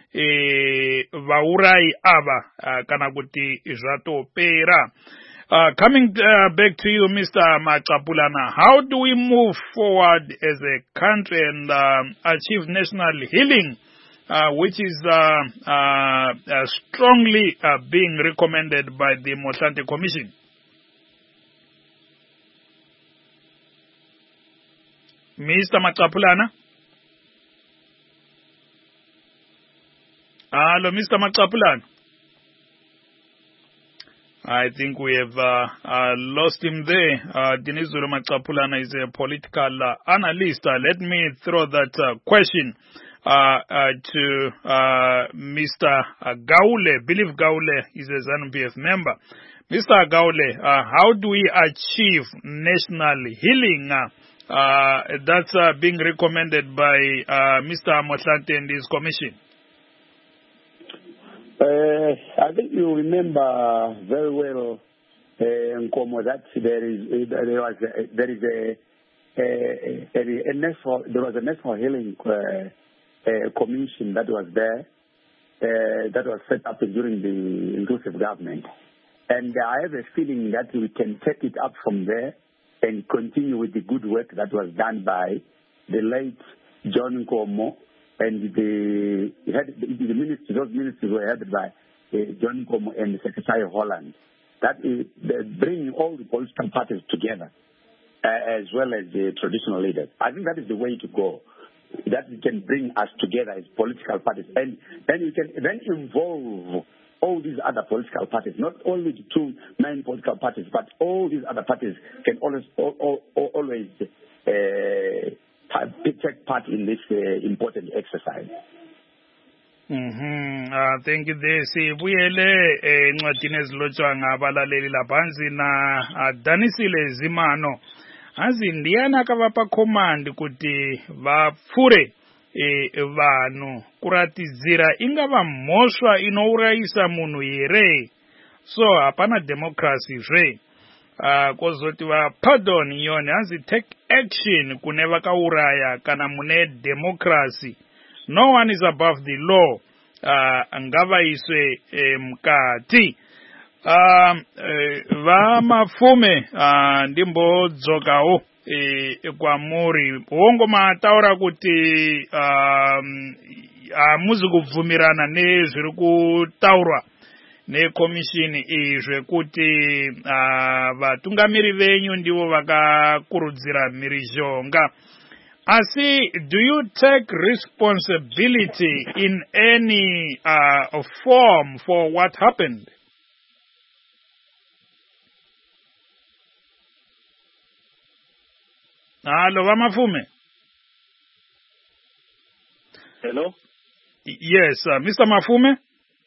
e, vaurai ava uh, kana kuti zvatopera. Uh, coming uh, back to you, Mister Machapulana, how do we move forward as a country and uh, achieve national healing, uh, which is uh, uh, uh, strongly uh, being recommended by the Motlanthe Commission? Mister Machapulana? Hello, Mister Machapulana? I think we have uh, uh, lost him there. Uh, Dinizulu Machapulana is a political uh, analyst. Uh, let me throw that uh, question uh, uh, to uh, Mister Gaule. Believe Gaule is a ZANU P F member. Mister Gaule, uh, how do we achieve national healing? Uh, Uh, that's uh, being recommended by uh, Mister Motlanthe and his commission. Uh, I think you remember very well, uh, Nkomo, that there is there was a, there is a, a, a, a national there was a national healing uh, uh, commission that was there uh, that was set up during the inclusive government, and I have a feeling that we can take it up from there and continue with the good work that was done by the late John Nkomo and the, head, the ministers, those ministers were headed by uh, John Nkomo and Secretary Holland. That is bringing all the political parties together, uh, as well as the traditional leaders. I think that is the way to go. That it can bring us together as political parties, and then you can then involve all these other political parties, not only the two main political parties, but all these other parties can always all, all, always uh, take part in this uh, important exercise. Mhm. Ah, thank you Desi. Buyele encwadini ezilotshwa ngabalaleli laphansi na Danisile Zimano. Azi ndiyana kavapa command kuti vapfure e vanhu kuratizira ingava mhosva inourayisa munhu here, so hapana democracy zve. Uh, kozoti va pardon yone azi take action kune vakauraya kana mune democracy. No one is above the law. Uh, ngavaiswe e, mkati. Uh, uh, va mafume uh, ndimbo dzokawo e, kwa muri hongo mataura kuti um, amuzi kubvumirana nezviri kutaurwa nekomishini izve kuti uh, vatungamiri venyu ndivo vakakurudzira mhirizhonga. Asi, do you take responsibility in any uh, form for what happened? Hello, Vamafume. Hello? Yes, uh, Mister Mafume?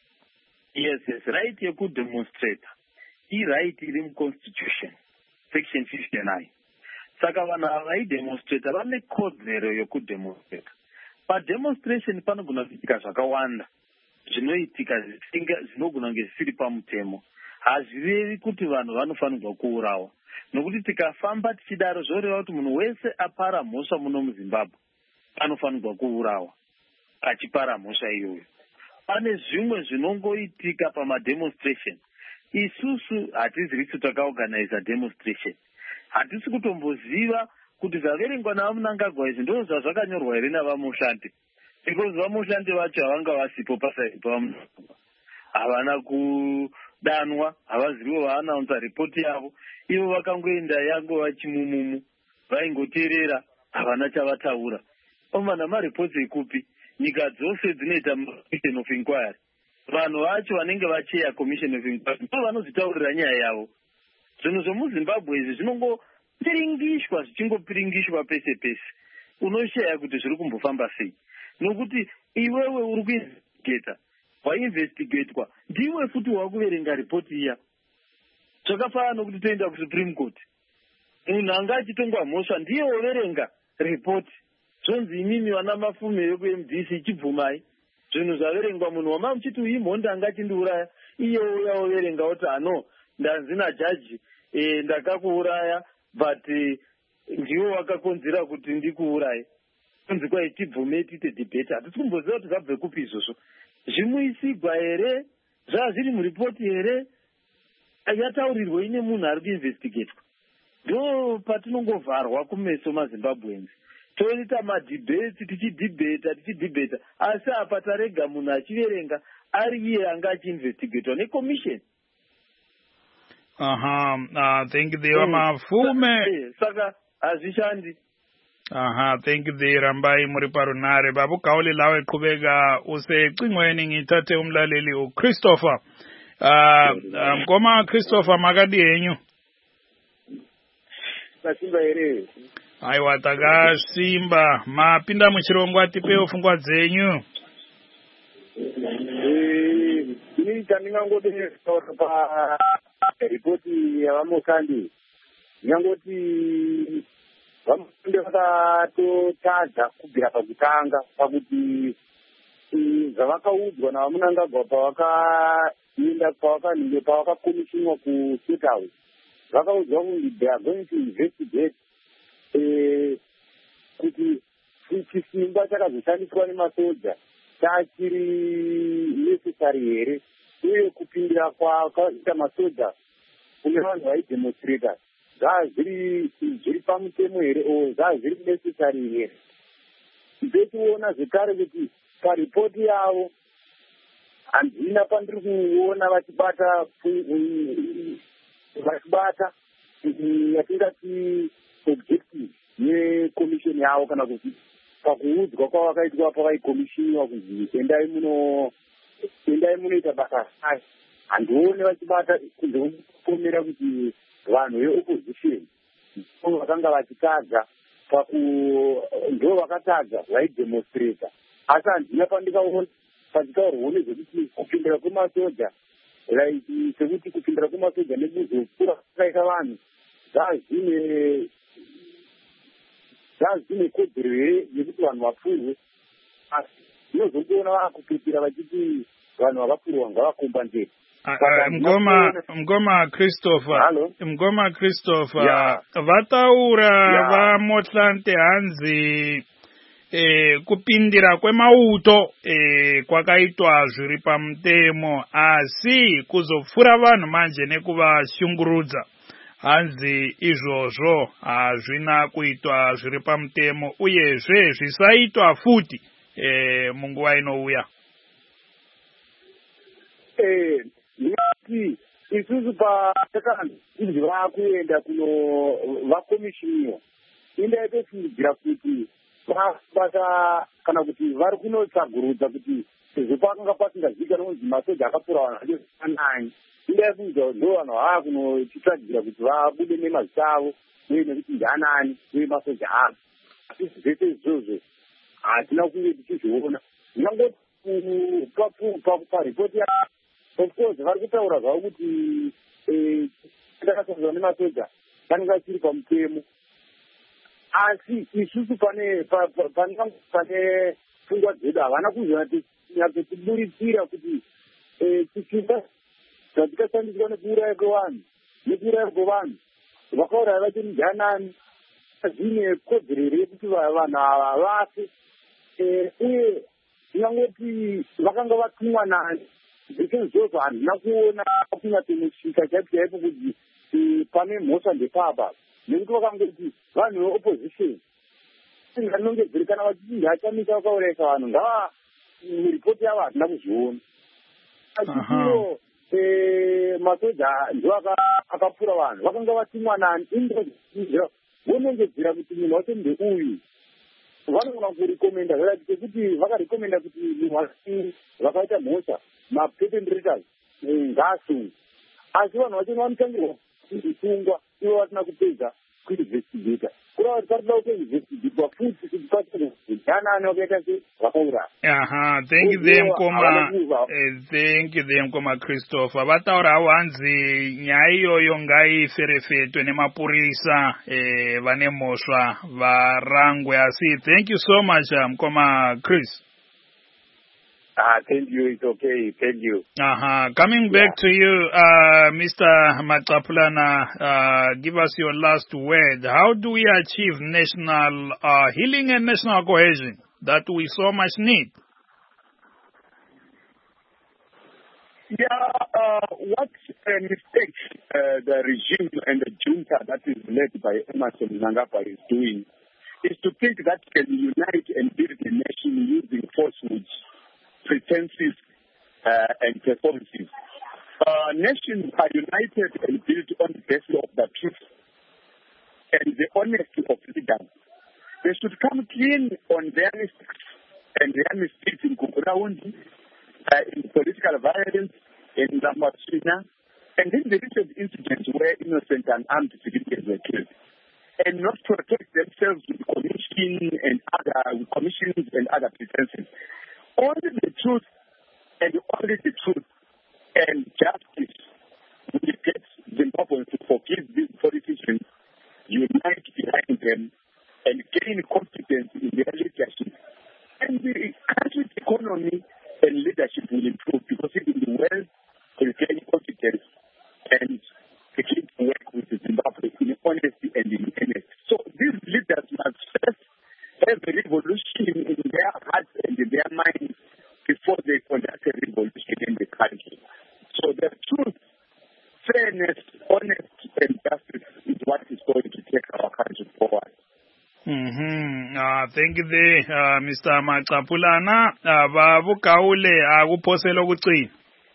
Yes, yes. Right, you could demonstrate. He right in Constitution, Section fifty-nine. Saka vana vai demonstrate, vane kodzero yoku demonstrate. Pa demonstration panogona kuitika zvakawanda. Zvinoitika zvinogona kunge zvisiri pamutemo. Hazvirevi kuti vanhu vanofanirwa kuurawa. Nokuti tikafamba tichidaro zvoreva kuti munhu wese apara mhosva muno muZimbabwe anofanirwa kuurawa achipara mhosva iyoyo. Pane zvimwe zvinongoitika pamademonstration. Isusu hatizivi kuti takaorganiza demonstration. Hatisi kutomboziva kuti zvaverengwa naMnangagwa izvi ndizvo zvazvakanyorwa here navamushandi. Because vamushandi vacho havanga vasipo pasaidi paMnangagwa. Havana kudanwa, havaziviwo vaanaunza ripoti yavo. Ivo vakangoenda yango vachimumumu, vaingoteerera, havana chavataura. Omana maripoti ekupi, nyika dzose dzinoita commission of inquiry. Vanhu vacho vanenge vacheya commission of inquiry ndivo vanozvitaurira nyaya yavo. Zvinhu zvemuZimbabwe izvi zvinongopiringishwa zvichingopiringishwa pese pese. Unoshaya kuti zviri kumbofamba sei. Nokuti iwewe uri kuinvestigata, wainvestigatwa, ndiwe futi wakuverenga ripoti iya. Zvakafanana nokuti toenda kuSupreme Court. Munhu anga achitongwa mhosva ndiye woverenga ripoti. Zvonzi imimi vana mafume yoku-M D C chibvumai. Zvinhu zvaverengwa munhu wama muchiti uyi mhonda anga achindiuraya. Iye uya woverenga kuti ano ndanzi najaji e, ndakakuuraya but e, ndiwo wakakonzera kuti ndikuuraye. Kunzi kwai tibvume tiite debate. Hatisi kumboziva kuti zvabve kupi izvozvo. Zvimuisigwa here? Zvaa zviri muripoti here? Yataurirwa ine munhu ari kuinvestigatwa. Ndo patinongovharwa kumeso maZimbabweans. Toita madebate tichidebata tichidebata asi apa tarega munhu achiverenga ari iye anga achiinvestigatwa necommission. Aha, uh, thank you dear Mafume. Saka hazvishandi. Aha, thank you dear Rambai muri parunare. Babu kauli lawe qhubeka usecingweni ngithathe umlaleli uChristopher. Uh, mkoma Christopher makadi yenyu. Kasimba here. Aiwa takasimba mapinda muchirongo atipe ufungwa dzenyu. Eh, ini ndingangoti pa ripoti yavamushandi. Ndingangoti vamushandi vakatotadza kubvira pakutanga pakuti zvavakaudzwa navaMnangagwa pavakaenda pavakanhinge pavakakomishinwa kuState House. Vakaudzwa kuti they are going to investigate kuti chisimba chakazoshandiswa nemasoja chachiri necessary here uye kupindira kwakaita masoja kune vanhu vaidemonstrata zvaa zviri zviri pamutemo here o zvaa zviri necessary here. ndetiona zvekare kuti paripoti yavo handina pandiri kuona vachibata vachibata yatingati objective yekomishoni yavo, kana kuti pakuudzwa kwavakaitwa pavaikomishiniwa kuzi endai muno endai munoita basa sai, handione vachibata kunze kukomera kuti vanhu veopposition ndo vakanga vachitadza paku ndo vakatadza vaidemonstrata, asi handina pandikaona pachitaurwawo nezvekuti kupindira kwemasoja like sekuti kupindira kwemasoja nekuzokura kwakaita vanhu zvazvine zvazvine kodzero here yekuti vanhu vapfurwe, asi ndinozongoona vakupipira vachiti vanhu vakapfurwa ngavakomba ndeti. Mgoma Mgoma Christopher Mgoma Christopher yeah. Vataura yeah. va Motlanthe hanzi eh, kupindira kwemauto eh, kwakaitwa zviri pamutemo, asi kuzopfura vanhu manje nekuvashungurudza hanzi izvozvo hazvina kuitwa zviri pamutemo, uyezve zvisaitwa futi eh, munguva inouya. Eh, Nati, isusu patakazwa kuenda kuno vakomishiniwa indaitofungidzira kuti basa kana kuti vari kunotsagurudza kuti sezvo pakanga pasingazivikanwa kunzi masoja akapfura vanhu vacho zvifanani, indaifungidzira ndo vanhu vava kunotitragira kuti vabude nemazita avo uye nekuti ndianani uye masoja avo, asi zvese izvozvo hatina kunge tichizviona. Ndingangoti paripoti yavo of course vari kutaura zvavo kuti takasangana nemasoja panenge achiri pamutemo, asi isusu pane pane pfungwa dzedu havana kuzonyatsotiburitsira kuti tichimba zvatikashandiswa nekuuraya kwevanhu nekuuraya kwevanhu vakauraya vacho ndianani, zvine kodzero here yekuti vanhu ava vafe, uye ndingangoti vakanga vatumwa nani zvichizvozvo handina kuona kunyatsomusvika chaipo chaipo kuti pane mhosva ndepapa, nekuti vakangoti vanhu veopposition inganongedzeri kana vachiti ndachamisa vakauraisa vanhu ngava miripoti yavo handina kuzviona, achitiro masoja ndo akapfura vanhu vakanga vatumwa nani indira vonongedzera kuti munhu wacho ndeuyu, vanogona kurikomenda zvaratike kuti vakarekomenda kuti munhu vakaita mhosva maperpetrators ngasu, asi vanhu vacho vanotangirwa kuzvisungwa ivo vasina kupedza kuinvestigata, kurava kuti parikuda kutoinvestigatwa futi kuti paanani vakaita se vakauraya. Aha, thank you them Mgoma, thank you them Mgoma Christopher. Vataura havo hanzi nyaya iyoyo ngaiferefetwe nemapurisa eh, vane mhosva varangwe, asi thank you so much Mgoma Chris. Ah, thank you. It's okay. Thank you. Uh-huh. Coming back yeah. to you, uh, Mister Matapulana, uh, give us your last word. How do we achieve national uh, healing and national cohesion that we so much need? Yeah, uh, what a mistake uh, the regime and the junta that is led by Emmerson Mnangagwa is doing is to think that can unite and build a nation using falsehoods, pretenses, uh, and performances. Uh, nations are united and built on the basis of the truth and the honesty of leaders. They should come clean on their mistakes and their mistakes in Kukuraundi, uh, in political violence, in Lambatsina, and in the recent incidents where innocent and armed civilians were killed, and not protect themselves with commission and other with commissions and other pretenses. Only the truth and only the truth and justice will get Zimbabweans to forgive these politicians, unite behind them, and gain confidence in their leadership. And the country's economy and leadership will improve because it will well will gain confidence and begin to work with Zimbabwe in honesty and in earnest. So these leaders must first have a revolution in their hearts and in their minds before they conduct a revolution in the country. So the truth, fairness, honesty, and justice is what is going to take our country forward. Mm. Mhm. Ah, thank you there, uh, Mister Machapulana. Babukaule akuphosela ukucina.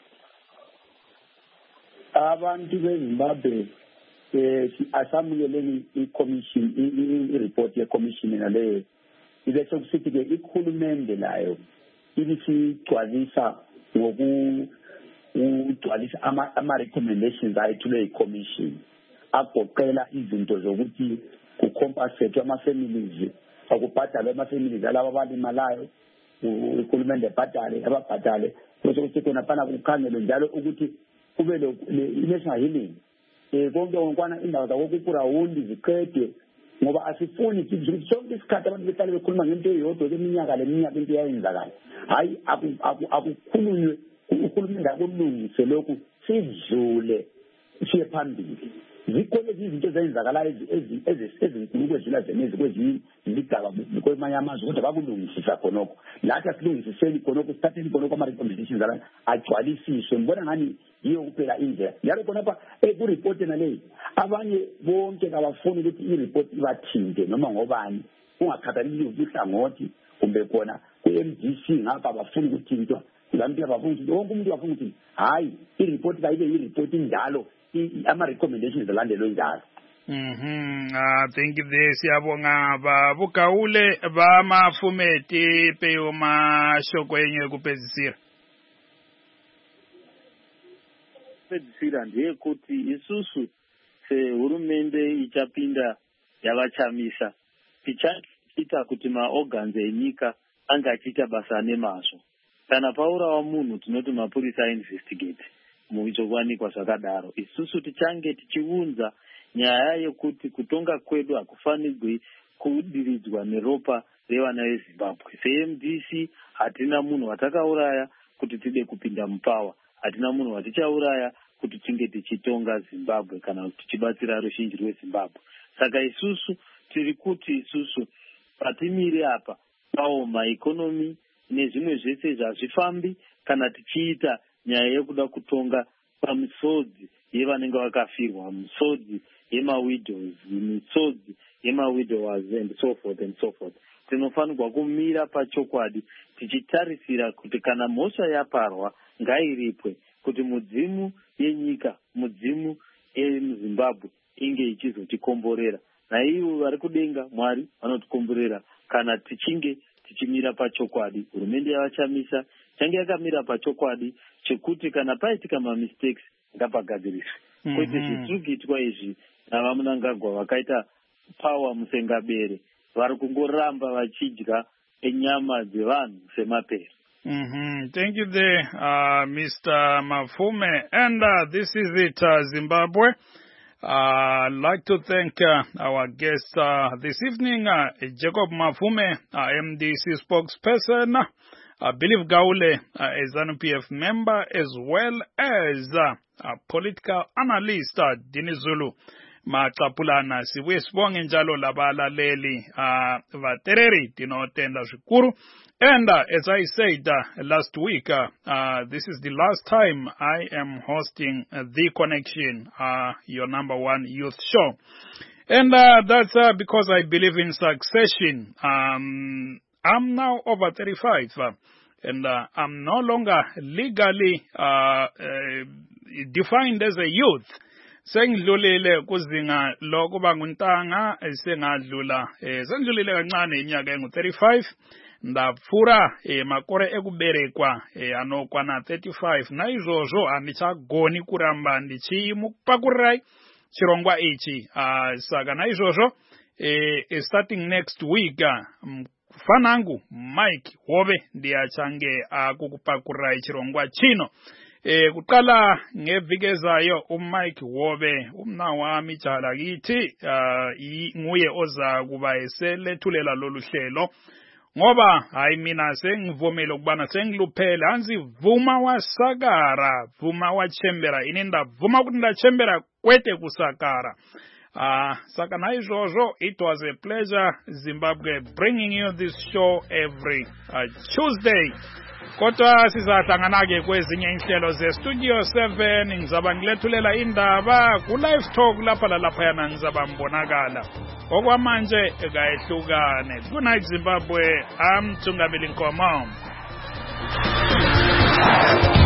Abantu beZimbabwe eh asamukele i-commission i-report ye-commission nale ibese kusithi ke ikhulumende layo ibisigcwalisa ngoku ugcwalisa ama ama recommendations ayithule i-commission agoqela izinto zokuthi kucompensate ama families akubhadala ama families alabo abalimalayo ukhulumende ebhadale ababhadale bese kuthi khona fana kukhangele njalo ukuthi kube le national healing eh konke onkwana indawo zakokurawundi ziqedwe ngoba asifuni ukuthi sonke isikhathi abantu behlale bekhuluma ngento eyodwa kweminyaka leminyaka into yayenzakala hayi akukhulunywe ukhulumende akulungise lokhu sidlule siye phambili zikhona izinto ezenzakala ezinkulu kwezila zenezi kwezinye izigaba kwemanye amazwe kodwa bakulungisisa khonokho lathi asilungisiseni khonokho sithatheni khonokho ama recommendations ala agcwalisiswe ngibona ngani yiyo kuphela indlela yalo khonapha ku-report naleyi abanye bonke kabafuni ukuthi i-report ibathinte noma ngobani ungakhathaleli uhlangothi kumbe khona ku-M D C ngapha abafuni ukuthintwa abantu abafuni ukuthi wonke umuntu afuna ukuthi hayi i-report kayibe yi-report njalo ama-recommendations alandelwe njalo. Mhm. Ah, thank you there, siyabonga babukaule bamafumeti peyomashokwenye kupezisira. Kupezisira ndiye kuti isusu sehurumende ichapinda yavachamisa tichaita kuti maorgans enyika anga achiita basa nemazvo. Kana paurawa munhu tinoti mapurisa investigate muichokuwanikwa zvakadaro. Isusu tichange tichiunza nyaya yekuti kutonga kwedu hakufanirwi kudiridzwa neropa revana veZimbabwe. Se-M D C hatina munhu watakauraya kuti tide kupinda mupawa. Hatina munhu watichauraya kuti tinge tichitonga Zimbabwe kana kuti tichibatsira ruzhinji rweZimbabwe. Saka isusu tiri kuti isusu patimire apa paoma ikonomi nezvimwe zvese zvazvifambi kana tichiita nyaya yekuda kutonga pamusodzi yevanenge vakafirwa, musodzi yemawidows, misodzi yemawidowers and so forth and so forth. Tinofanirwa kumira pachokwadi tichitarisira kuti kana mhosva yaparwa ngairipwe kuti mudzimu yenyika, mudzimu yeMuzimbabwe inge ichizotikomborera. Naivo vari kudenga Mwari vanotikomborera kana tichinge tichimira pachokwadi. Hurumende yavachamisa change yakamira pachokwadi chekuti kana paitika ma-mistakes ngapagadziriswe. Mm-hmm. Kwete zvitsugiitwa izvi navamunangagwa vakaita power musengabere vari kungoramba vachidya enyama dzevanhu semapere. Mm-hmm. Thank you there, uh, Mister Mafume. And uh, this is it, uh, Zimbabwe. Uh, I'd like to thank uh, our guest uh, this evening, uh, Jacob Mafume, uh, M D C spokesperson, uh, Believe Gaule, uh, a ZANU P F member, as well as uh, a political analyst, uh, Dinizulu Machapulana. Sibuye sibonge njalo labalaleli uh, vatereri tinotenda zvikuru. And uh, as I said uh, last week, uh, uh, this is the last time I am hosting uh, The Connection, uh, your number one youth show. And uh, that's uh, because I believe in succession. Um, I'm now over thirty-five, uh, and uh, I'm no longer legally uh, uh, defined as a youth. Sengidlulile kuzinga lokuba nguntanga sengadlula sengidlulile kancane iminyaka engu thirty-five ndapfura eh, makore ekuberekwa eh, anokwana thirty-five naizvozvo handichagoni kuramba ndichimupakurai chirongwa ichi uh, saka naizvozvo eh, starting next week mfanangu Mike Hove ndiachange akukupakurai chirongwa chino. Eh kuqala ngeviki ezayo uMike Hove umna wami jala kithi uh, nguye oza kuba eselethulela lolu hlelo ngoba hayi mina sengivumela ukubana sengiluphela anzi vuma wasakara vuma wachembera inenda vuma ukuthi ndachembera kwete kusakara. Uh, saka naizvozvo, it was a pleasure, Zimbabwe, bringing you this show every uh, Tuesday Kodwa sizahlangana-ke kwezinye inhlelo ze-Studio seven ngizaba ngilethulela indaba ku-live talk lapha lalaphayana ngizaba mbonakala. Okwamanje kayehlukane. Good night Zimbabwe. I'm Thungameli Nkomo.